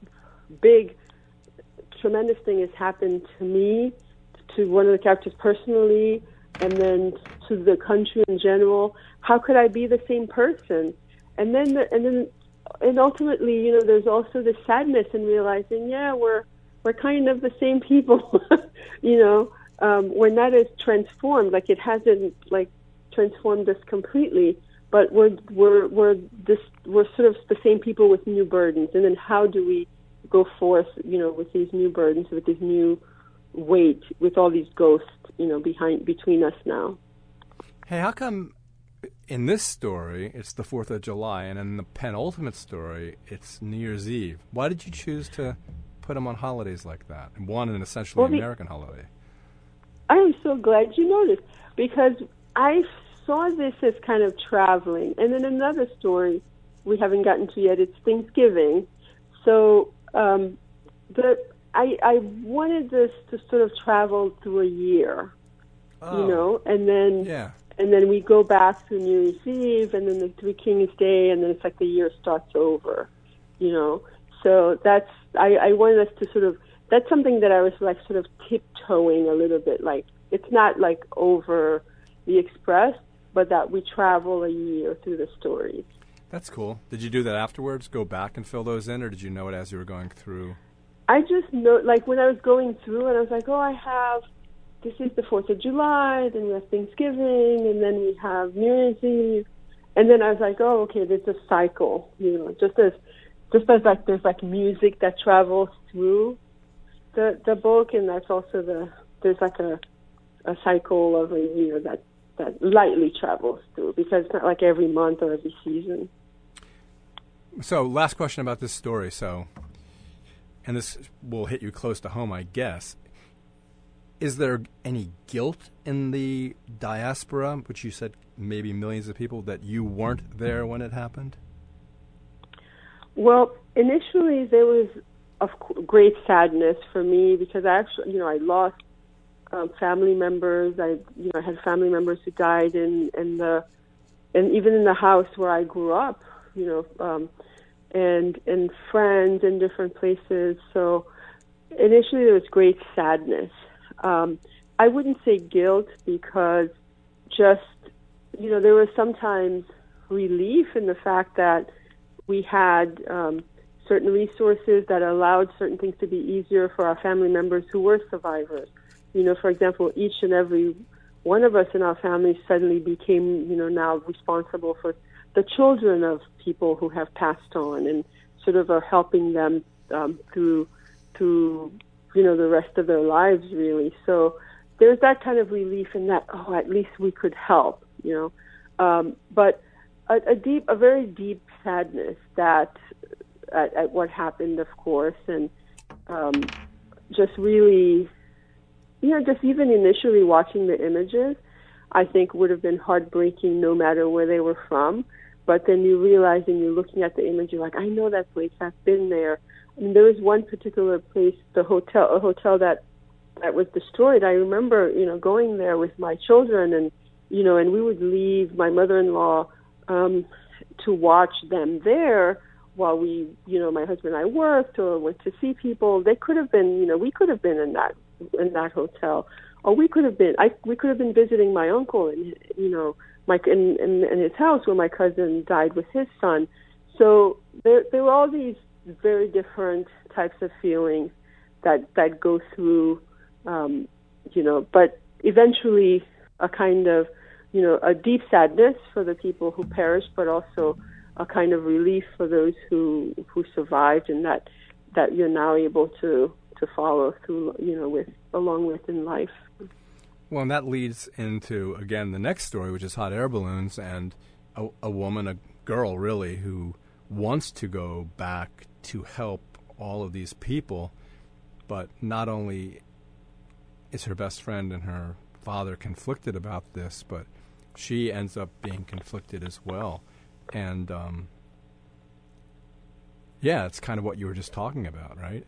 big, tremendous thing has happened to me, to one of the characters personally, and then to the country in general. How could I be the same person? And then the, and then and ultimately, you know, there's also the sadness in realizing, yeah, we're we're kind of the same people. You know, um, we're not as transformed. Like it hasn't like. transformed us completely, but we're we're we're this we're sort of the same people with new burdens. And then how do we go forth, you know, with these new burdens, with this new weight, with all these ghosts, you know, behind between us now? Hey, how come in this story it's the Fourth of July, and in the penultimate story it's New Year's Eve? Why did you choose to put them on holidays like that, and one an essentially well, the, American holiday? I am so glad you noticed, because I saw this as kind of traveling. And then another story we haven't gotten to yet, it's Thanksgiving. So um, the, I, I wanted this to sort of travel through a year, oh. you know, and then yeah. and then we go back to New Year's Eve, and then the Three Kings Day, and then it's like the year starts over, you know. So that's, I, I wanted us to sort of, that's something that I was like sort of tiptoeing a little bit, like it's not like over the express, but that we travel a year through the stories. That's cool. Did you do that afterwards? Go back and fill those in, or did you know it as you were going through? I just know, like when I was going through, and I was like, oh, I have, this is the Fourth of July, then we have Thanksgiving, and then we have New Year's Eve, and then I was like, oh, okay, there's a cycle, you know, just as, just as like there's like music that travels through the the book, and that's also the there's like a a cycle of a year that. that lightly travels through, because it's not like every month or every season. So last question about this story. So, and this will hit you close to home, I guess. is there any guilt in the diaspora, which you said maybe millions of people, that you weren't there when it happened? Well, initially there was of great sadness for me because I actually, you know, I lost um, family members. I, you know, I had family members who died in, in the, and even in the house where I grew up, you know, um, and and friends in different places. So initially there was great sadness. Um, I wouldn't say guilt because just, you know, there was sometimes relief in the fact that we had um, certain resources that allowed certain things to be easier for our family members who were survivors. You know, for example, each and every one of us in our family suddenly became, you know, now responsible for the children of people who have passed on and sort of are helping them um, through, through, you know, the rest of their lives, really. So there's that kind of relief in that, oh, at least we could help, you know. Um, but a, a deep, a very deep sadness that at, at what happened, of course, and um, just really, you know, just even initially watching the images, I think would have been heartbreaking no matter where they were from. But then you realize and you're looking at the image, you're like, I know that place, I've been there. And there was one particular place, the hotel, a hotel that, that was destroyed. I remember, you know, going there with my children and, you know, and we would leave my mother-in-law um, to watch them there while we, you know, my husband and I worked or went to see people. They could have been, you know, we could have been in that, in that hotel. Or we could have been, I, we could have been visiting my uncle and, you know, my, in, in, in his house where my cousin died with his son. So there, there were all these very different types of feelings that that go through, um, you know, but eventually a kind of, you know, a deep sadness for the people who perished, but also a kind of relief for those who who survived, and that that you're now able to to follow through, you know, with along with in life. Well, and that leads into again the next story, which is hot air balloons, and a, a woman, a girl, really, who wants to go back to help all of these people, but not only is her best friend and her father conflicted about this, but she ends up being conflicted as well. And, um, yeah, it's kind of what you were just talking about, right?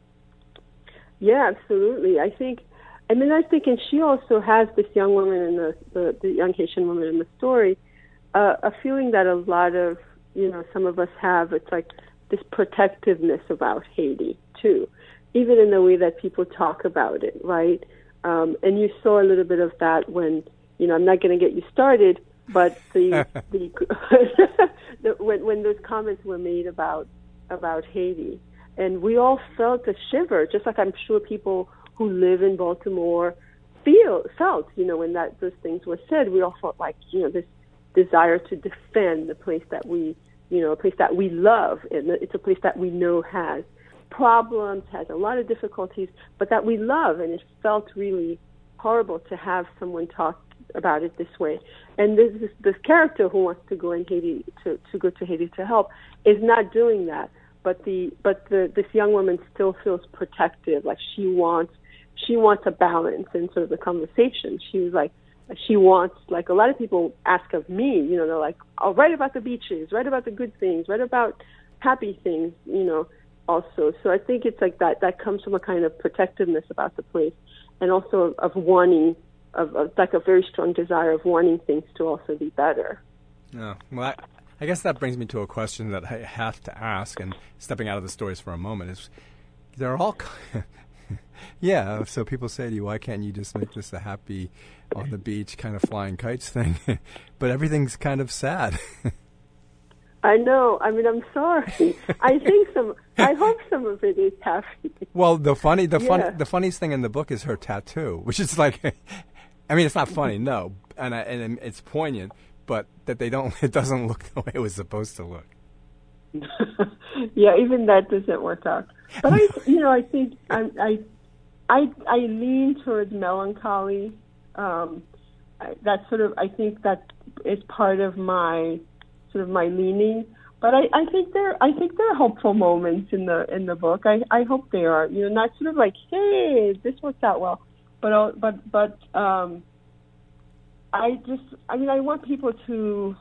Yeah, absolutely. I think, I mean, I think, and she also has this young woman in the, the, the young Haitian woman in the story, uh, a feeling that a lot of, you know, some of us have. It's like this protectiveness about Haiti, too, even in the way that people talk about it, right? Um, and you saw a little bit of that when, you know, I'm not going to get you started, but the, the, the when, when those comments were made about about Haiti, and we all felt a shiver, just like I'm sure people who live in Baltimore feel felt, you know, when that those things were said. We all felt like, you know, this desire to defend the place that we, you know, a place that we love, and it's a place that we know has problems, has a lot of difficulties, but that we love, and it felt really horrible to have someone talk about it this way. And this this, this character who wants to go in Haiti to, to go to Haiti to help is not doing that. But the but the this young woman still feels protective, like she wants she wants a balance in sort of the conversation. She was like, she wants, like a lot of people ask of me, you know, they're like, I'll write about the beaches, write about the good things, write about happy things, you know, also. So I think it's like that, that comes from a kind of protectiveness about the place, and also of, of wanting, of, of like a very strong desire of wanting things to also be better. Yeah, well, I, I guess that brings me to a question that I have to ask, and stepping out of the stories for a moment, is they're all... Yeah, so people say to you, why can't you just make this a happy, on the beach, kind of flying kites thing? But everything's kind of sad. I know. I mean, I'm sorry. I think some, I hope some of it is happy. Well, the funny, the yeah. fun, the funniest thing in the book is her tattoo, which is like, I mean, it's not funny, no, and I, and it's poignant, but that they don't, it doesn't look the way it was supposed to look. Yeah, even that doesn't work out. But I, you know, I think I, I, I, I lean towards melancholy. Um, I, that's sort of, I think that is part of my, sort of my leaning. But I, I think there, I think there are hopeful moments in the in the book. I, I hope they are. You know, not sort of like, hey, this worked out well. but uh, but but um, I just I mean I want people to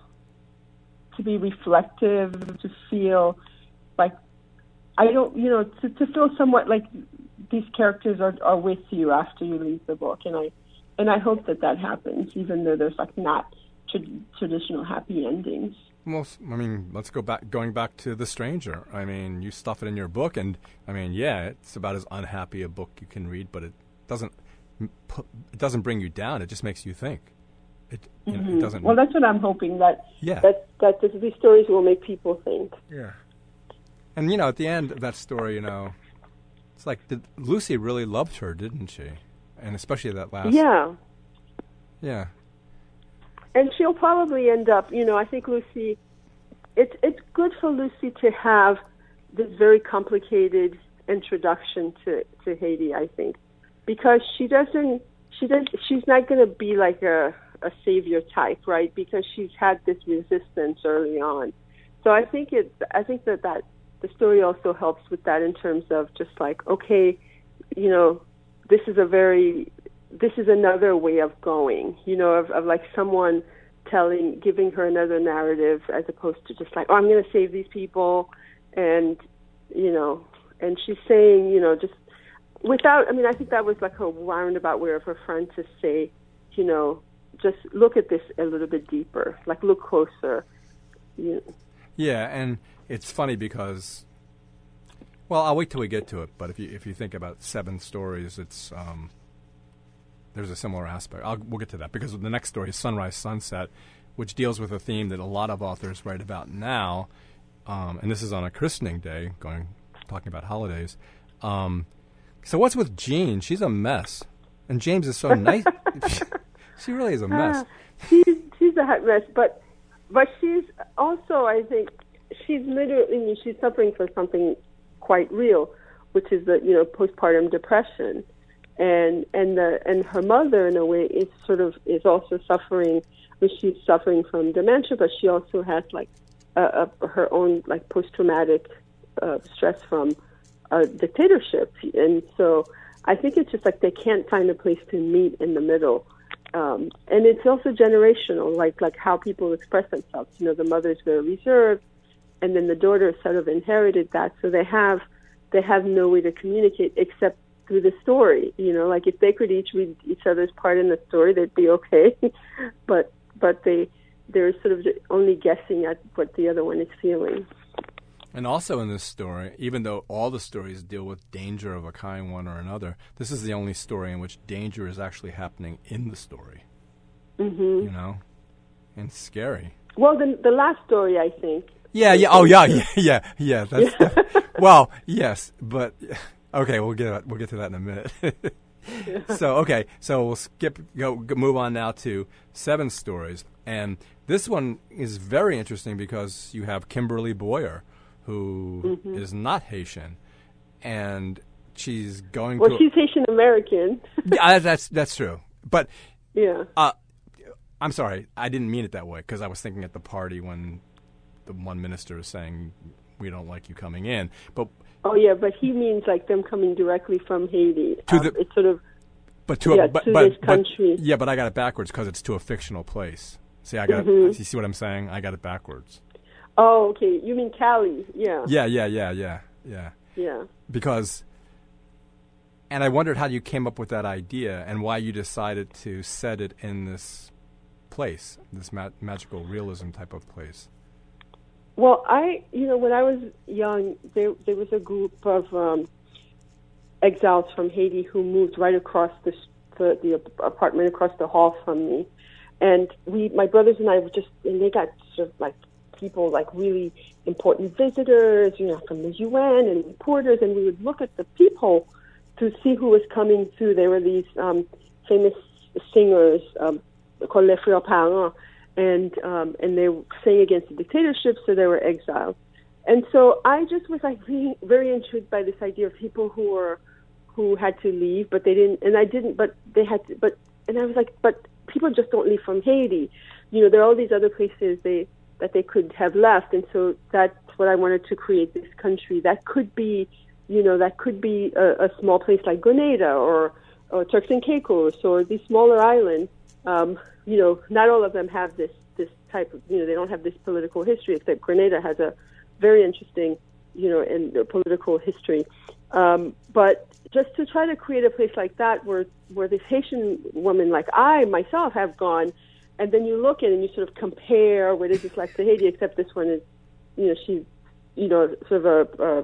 to be reflective, to feel like I don't you know to, to feel somewhat like these characters are, are with you after you leave the book, and I and I hope that that happens, even though there's like not tra- traditional happy endings. Well, I mean, let's go back, going back to The Stranger. I mean, you stuff it in your book, and I mean, yeah, it's about as unhappy a book you can read, but it doesn't, it doesn't bring you down. It just makes you think. It, you know, Mm-hmm. it doesn't. Well, that's what I'm hoping, that Yeah. that that this, these stories will make people think. Yeah. And you know, at the end of that story, you know, it's like did, Lucy really loved her, didn't she? And especially that last. Yeah. Yeah. And she'll probably end up, you know, I think Lucy, it's it's good for Lucy to have this very complicated introduction to, to Haiti, I think, because she doesn't, she does, she's not going to be like a, a savior type, right? Because she's had this resistance early on. So I think it, I think that, that the story also helps with that in terms of just like, okay, you know, this is a very, this is another way of going, you know, of, of like someone telling, giving her another narrative as opposed to just like, oh, I'm going to save these people. And, you know, and she's saying, you know, just without, I mean, I think that was like a roundabout way of her friend to say, you know, just look at this a little bit deeper, like look closer. You know. Yeah, and it's funny because, well, I'll wait till we get to it, but if you if you think about seven stories, it's, um, there's a similar aspect. I'll, we'll get to that, because the next story is Sunrise Sunset, which deals with a theme that a lot of authors write about now, um, and this is on a christening day, going talking about holidays. Um, so what's with Jean? She's a mess, and James is so nice. She really is a mess. Uh, she's she's a hot mess, but but she's also, I think, she's literally she's suffering from something quite real, which is the you know postpartum depression. And and the and her mother, in a way, is sort of is also suffering. She's suffering from dementia, but she also has like a, a, her own like post traumatic uh, stress from a dictatorship. And so I think it's just like they can't find a place to meet in the middle. Um, and it's also generational, like like how people express themselves. You know, the mother's very reserved, and then the daughter sort of inherited that. So they have they have no way to communicate except through the story. You know, like if they could each read each other's part in the story, they'd be okay. but but they they're sort of only guessing at what the other one is feeling. And also in this story, even though all the stories deal with danger of a kind one or another, this is the only story in which danger is actually happening in the story. Mm-hmm. You know, and scary. Well, the the last story, I think. Yeah, yeah. Oh, yeah, yeah, yeah, yeah. That's def- well, yes, but. Okay, we'll get we'll get to that in a minute. So okay, so we'll skip go, go move on now to seven stories, and this one is very interesting because you have Kimberly Boyer, who mm-hmm. is not Haitian, and she's going. Well, to she's Haitian American. Yeah, that's that's true, but yeah, uh, I'm sorry, I didn't mean it that way because I was thinking at the party when the one minister was saying we don't like you coming in, but. Oh yeah, but he means like them coming directly from Haiti. To um, the, it's sort of but to yeah, a, but, to but, this country. But, yeah, but I got it backwards because it's to a fictional place. See, I got mm-hmm. it, you see what I'm saying? I got it backwards. Oh, okay. You mean Cali? Yeah. Yeah, yeah, yeah, yeah, yeah. Yeah. Because, and I wondered how you came up with that idea and why you decided to set it in this place, this ma- magical realism type of place. Well, I, you know, when I was young, there there was a group of um, exiles from Haiti who moved right across the, the the apartment across the hall from me, and we, my brothers and I, were just, and they got sort of like people like really important visitors, you know, from the U N and reporters, and we would look at the peephole to see who was coming through. There were these um, famous singers um, called Les Frères Parents. And um, and they sang against the dictatorship, so they were exiled. And so I just was like really, very intrigued by this idea of people who were who had to leave, but they didn't, and I didn't, but they had to, but and I was like, but people just don't leave from Haiti. You know, there are all these other places they that they could have left, and so that's what I wanted to create, this country that could be, you know, that could be a, a small place like Grenada or or Turks and Caicos or these smaller islands, um, you know, not all of them have this this type of, you know, they don't have this political history, except Grenada has a very interesting, you know, in uh, political history. Um, but just to try to create a place like that where where this Haitian woman, like I myself, have gone, and then you look at it and you sort of compare what is this like to Haiti, except this one is, you know, she's, you know, sort of a,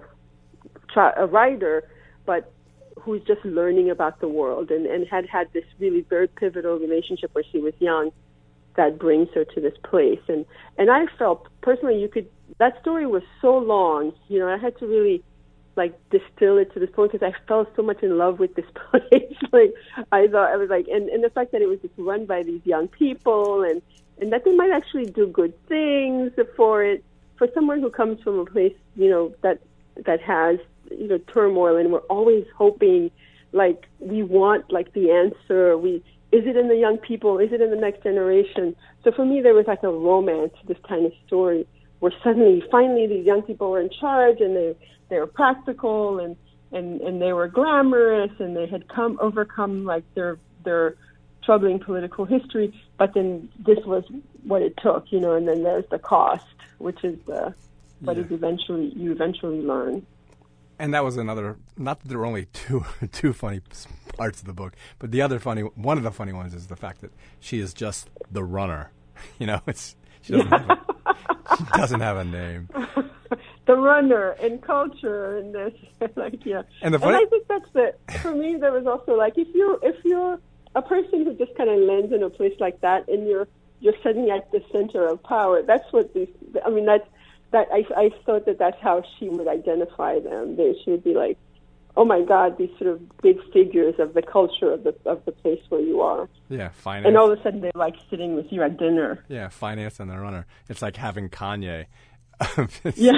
a, a writer, but who's just learning about the world and, and had had this really very pivotal relationship where she was young that brings her to this place. And, and I felt personally you could, that story was so long, you know, I had to really like distill it to this point because I fell so much in love with this place. Like I thought I was like, and, and the fact that it was just run by these young people and, and that they might actually do good things for it, for someone who comes from a place, you know, that, that has, you know, turmoil, and we're always hoping, like, we want, like, the answer. We, is it in the young people? Is it in the next generation? So for me, there was like a romance to this kind of story where suddenly, finally, these young people were in charge, and they they were practical, and, and, and they were glamorous, and they had come overcome like their their troubling political history. But then this was what it took, you know. And then there's the cost, which is the what yeah. is eventually you eventually learn. And that was another, not that there were only two two funny parts of the book, but the other funny, one of the funny ones is the fact that she is just the runner. You know, it's she doesn't, have, a, she doesn't have a name. The runner and culture and this, like, yeah. And, the funny, and I think that's the, for me, there was also, like, if you're, if you're a person who just kind of lands in a place like that and you're, you're suddenly at the center of power, that's what these, I mean, that's, That I, I thought that that's how she would identify them. They, she would be like, "Oh my God, these sort of big figures of the culture of the of the place where you are." Yeah, finance. And all of a sudden, they're like sitting with you at dinner. Yeah, finance and the runner. It's like having Kanye. Yeah,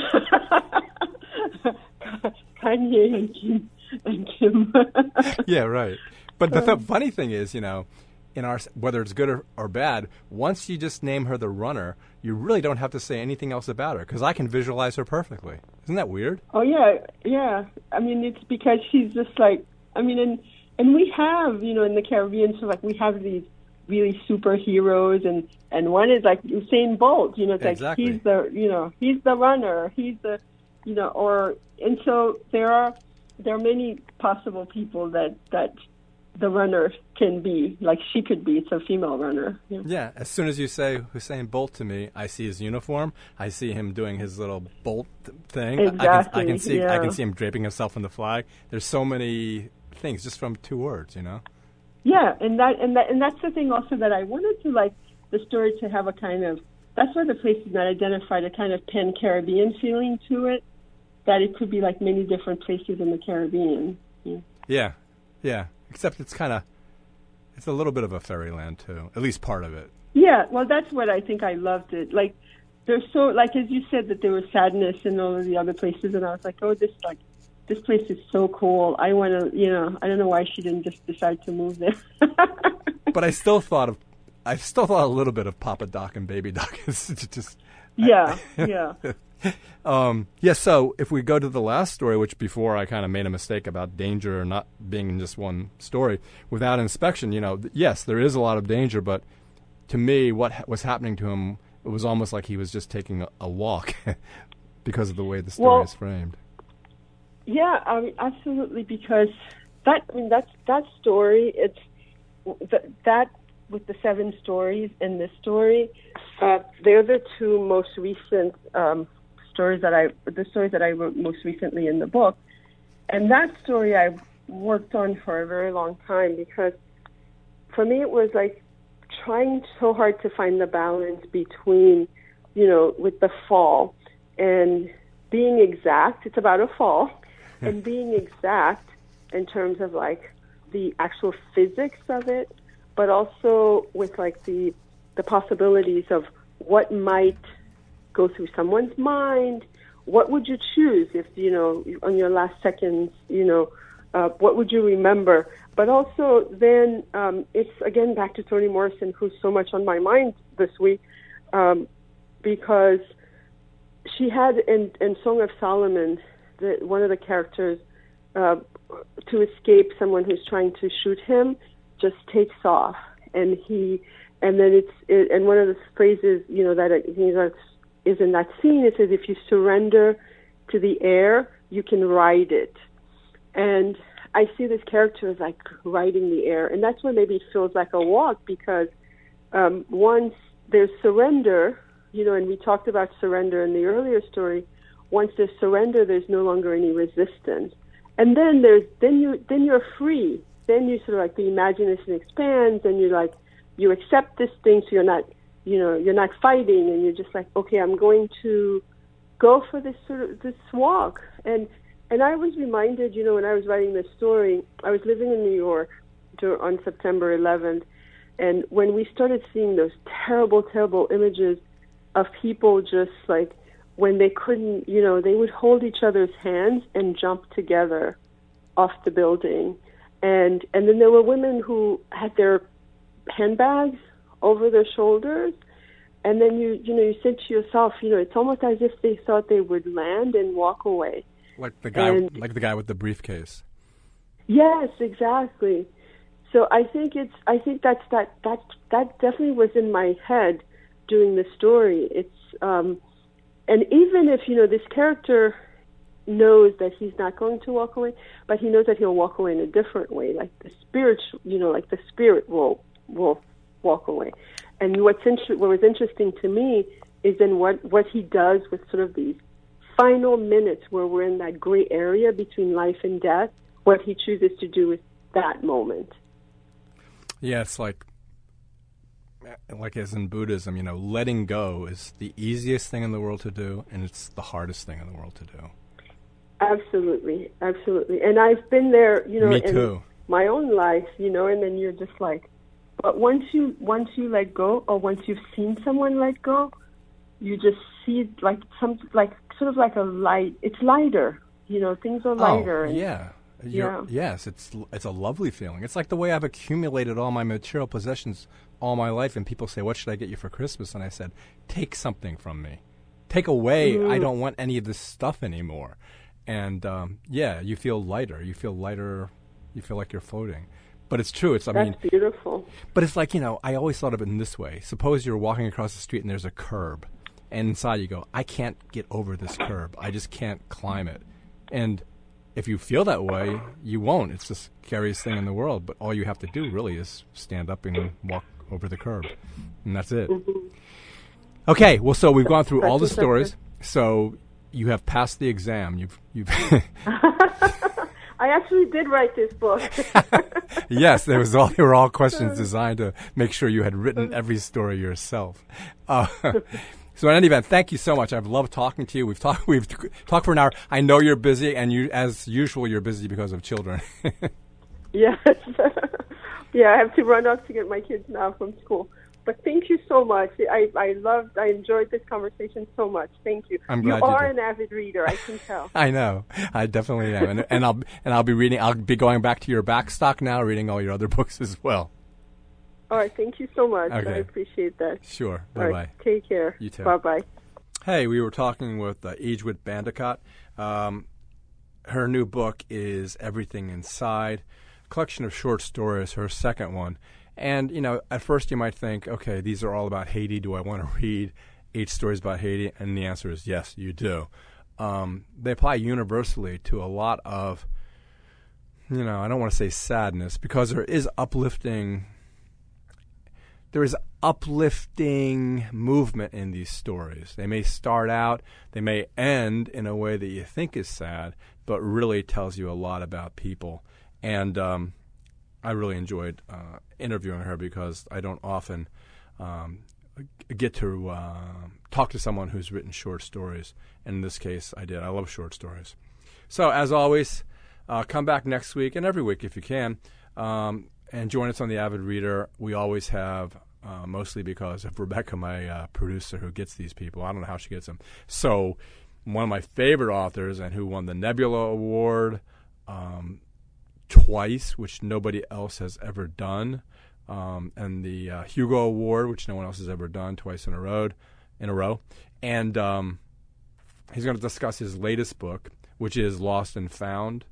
Kanye and Kim. And Kim. Yeah, right. But the th- funny thing is, you know, in our whether it's good or, or bad, once you just name her the runner, you really don't have to say anything else about her because I can visualize her perfectly. Isn't that weird? Oh yeah, yeah. I mean, it's because she's just like, I mean, and and we have, you know, in the Caribbean, so like we have these really superheroes, and and one is like Usain Bolt. You know, it's exactly. like he's the, you know, he's the runner, he's the, you know, or and so there are there are many possible people that that. the runner can be, like she could be. It's a female runner. Yeah. yeah, as soon as you say Usain Bolt to me, I see his uniform. I see him doing his little bolt thing. Exactly. I can, I can see yeah. I can see him draping himself in the flag. There's so many things just from two words, you know? Yeah, and that and that and that's the thing also that I wanted to like the story to have a kind of, that's why the place is not identified, a kind of pan-Caribbean feeling to it, that it could be like many different places in the Caribbean. Yeah. Yeah. Yeah. Except it's kind of, it's a little bit of a fairyland too, at least part of it. Yeah, well, that's what I think I loved it. Like, there's so, like as you said, that there was sadness in all of the other places, and I was like, oh, this like, this place is so cool. I want to, you know, I don't know why she didn't just decide to move there. But I still thought of, I still thought a little bit of Papa Doc and Baby Doc. just, yeah, yeah. Um, yes, yeah, so if we go to the last story, which before I kind of made a mistake about danger not being in just one story, without inspection, you know, th- yes, there is a lot of danger, but to me, what ha- was happening to him, it was almost like he was just taking a, a walk because of the way the story well, is framed. Yeah, I mean, absolutely, because that, I mean, that's, that story, it's, th- that, with the seven stories in this story, uh, they're the two most recent um, stories that I, the stories that I wrote most recently in the book. And that story I worked on for a very long time because for me it was like trying so hard to find the balance between, you know, with the fall and being exact, it's about a fall, and being exact in terms of like the actual physics of it, but also with like the the possibilities of what might go through someone's mind. What would you choose if, you know, on your last seconds, you know, uh, what would you remember? But also then um, it's, again, back to Toni Morrison, who's so much on my mind this week, um, because she had in, in Song of Solomon, the, one of the characters, uh, to escape someone who's trying to shoot him, just takes off. And he, and then it's, it, and one of the phrases, you know, that you know, is in that scene, it says, if you surrender to the air, you can ride it. And I see this character as like riding the air. And that's when maybe it feels like a walk, because um, once there's surrender, you know, and we talked about surrender in the earlier story, once there's surrender, there's no longer any resistance. And then there's, then you, then you're free. Then you sort of like the imagination expands, and you're like, you accept this thing, so you're not, you know, you're not fighting, and you're just like, okay, I'm going to go for this sort of this walk. And and I was reminded, you know, when I was writing this story, I was living in New York on September eleventh, and when we started seeing those terrible, terrible images of people just like, when they couldn't, you know, they would hold each other's hands and jump together off the building. And and then there were women who had their handbags over their shoulders, and then you you know you said to yourself, you know, it's almost as if they thought they would land and walk away. Like the guy, and, like the guy with the briefcase. Yes, exactly. So I think it's I think that's that that that definitely was in my head during the story. It's um, and even if you know this character knows that he's not going to walk away, but he knows that he'll walk away in a different way. Like the spirit, you know, like the spirit will will walk away. And what's inter- what was interesting to me is then what what he does with sort of these final minutes where we're in that gray area between life and death. What he chooses to do with that moment. Yeah, it's like like as in Buddhism, you know, letting go is the easiest thing in the world to do, and it's the hardest thing in the world to do. Absolutely, absolutely. And I've been there, you know, Me in too. my own life, you know, and then you're just like, but once you once you let go, or once you've seen someone let go, you just see like some like sort of like a light. It's lighter, you know, things are lighter. Oh, and, yeah. You're, yeah. Yes, it's it's a lovely feeling. It's like the way I've accumulated all my material possessions all my life, and people say, what should I get you for Christmas? And I said, take something from me. Take away. Mm-hmm. I don't want any of this stuff anymore. And, um, yeah, you feel lighter. You feel lighter. You feel like you're floating. But it's true. It's I That's mean, beautiful. But it's like, you know, I always thought of it in this way. Suppose you're walking across the street and there's a curb. And inside you go, I can't get over this curb. I just can't climb it. And if you feel that way, you won't. It's the scariest thing in the world. But all you have to do really is stand up and walk over the curb. And that's it. Mm-hmm. Okay, well, so we've gone through all the stories. So you have passed the exam. You've you've. I actually did write this book. Yes, there was all. They were all questions designed to make sure you had written every story yourself. Uh, so in any event, thank you so much. I've loved talking to you. We've talked. We've t- talked for an hour. I know you're busy, and you, as usual, you're busy because of children. Yes. Yeah, I have to run off to get my kids now from school. But thank you so much. I, I loved, I enjoyed this conversation so much. Thank you. I'm glad you are you an avid reader, I can tell. I know. I definitely am. And, and I'll and I'll be reading, I'll be going back to your back stock now, reading all your other books as well. All right. Thank you so much. Okay. I appreciate that. Sure. All Bye-bye. right, take care. You too. Bye-bye. Hey, we were talking with uh, Ajwit Bandekot. Um, her new book is Everything Inside, a collection of short stories, her second one. And, you know, at first you might think, okay, these are all about Haiti. Do I want to read eight stories about Haiti? And the answer is yes, you do. Um, they apply universally to a lot of, you know, I don't want to say sadness, because there is uplifting, there is uplifting movement in these stories. They may start out, they may end in a way that you think is sad, but really tells you a lot about people. And, um, I really enjoyed uh, interviewing her because I don't often um, get to uh, talk to someone who's written short stories. And in this case, I did. I love short stories. So, as always, uh, come back next week and every week if you can, um, and join us on The Avid Reader. We always have, uh, mostly because of Rebecca, my uh, producer, who gets these people. I don't know how she gets them. So, one of my favorite authors and who won the Nebula Award, um, twice, which nobody else has ever done, um, and the uh, Hugo Award, which no one else has ever done, twice in a row, in a row. And um, he's going to discuss his latest book, which is Lost and Found.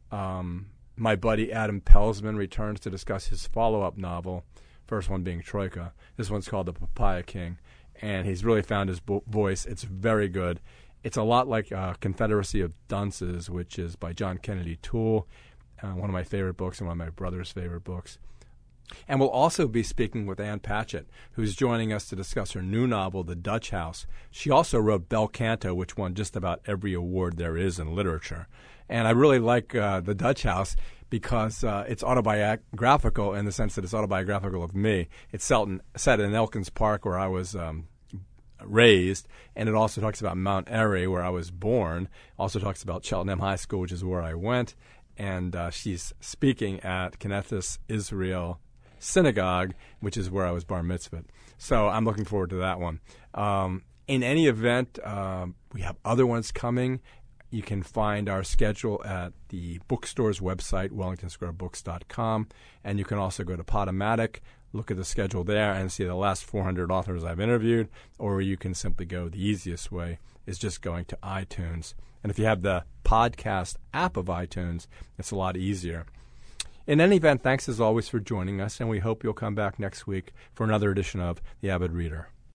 Um, my buddy Adam Pelsman returns to discuss his follow-up novel, first one being Troika. This one's called The Papaya King, and he's really found his bo- voice. It's very good. It's a lot like uh, Confederacy of Dunces, which is by John Kennedy Toole, uh, one of my favorite books and one of my brother's favorite books. And we'll also be speaking with Ann Patchett, who's joining us to discuss her new novel, The Dutch House. She also wrote Bel Canto, which won just about every award there is in literature. And I really like uh, The Dutch House because uh, it's autobiographical in the sense that it's autobiographical of me. It's set in, set in Elkins Park, where I was um, raised, and it also talks about Mount Airy, where I was born. Also talks about Cheltenham High School, which is where I went. And uh, she's speaking at Knesset Israel Synagogue, which is where I was bar mitzvahed. So I'm looking forward to that one. Um, in any event, um, we have other ones coming. You can find our schedule at the bookstore's website, wellington square books dot com, and you can also go to Podomatic, look at the schedule there, and see the last four hundred authors I've interviewed, or you can simply go, the easiest way is just going to iTunes. And if you have the podcast app of iTunes, it's a lot easier. In any event, thanks as always for joining us, and we hope you'll come back next week for another edition of The Avid Reader.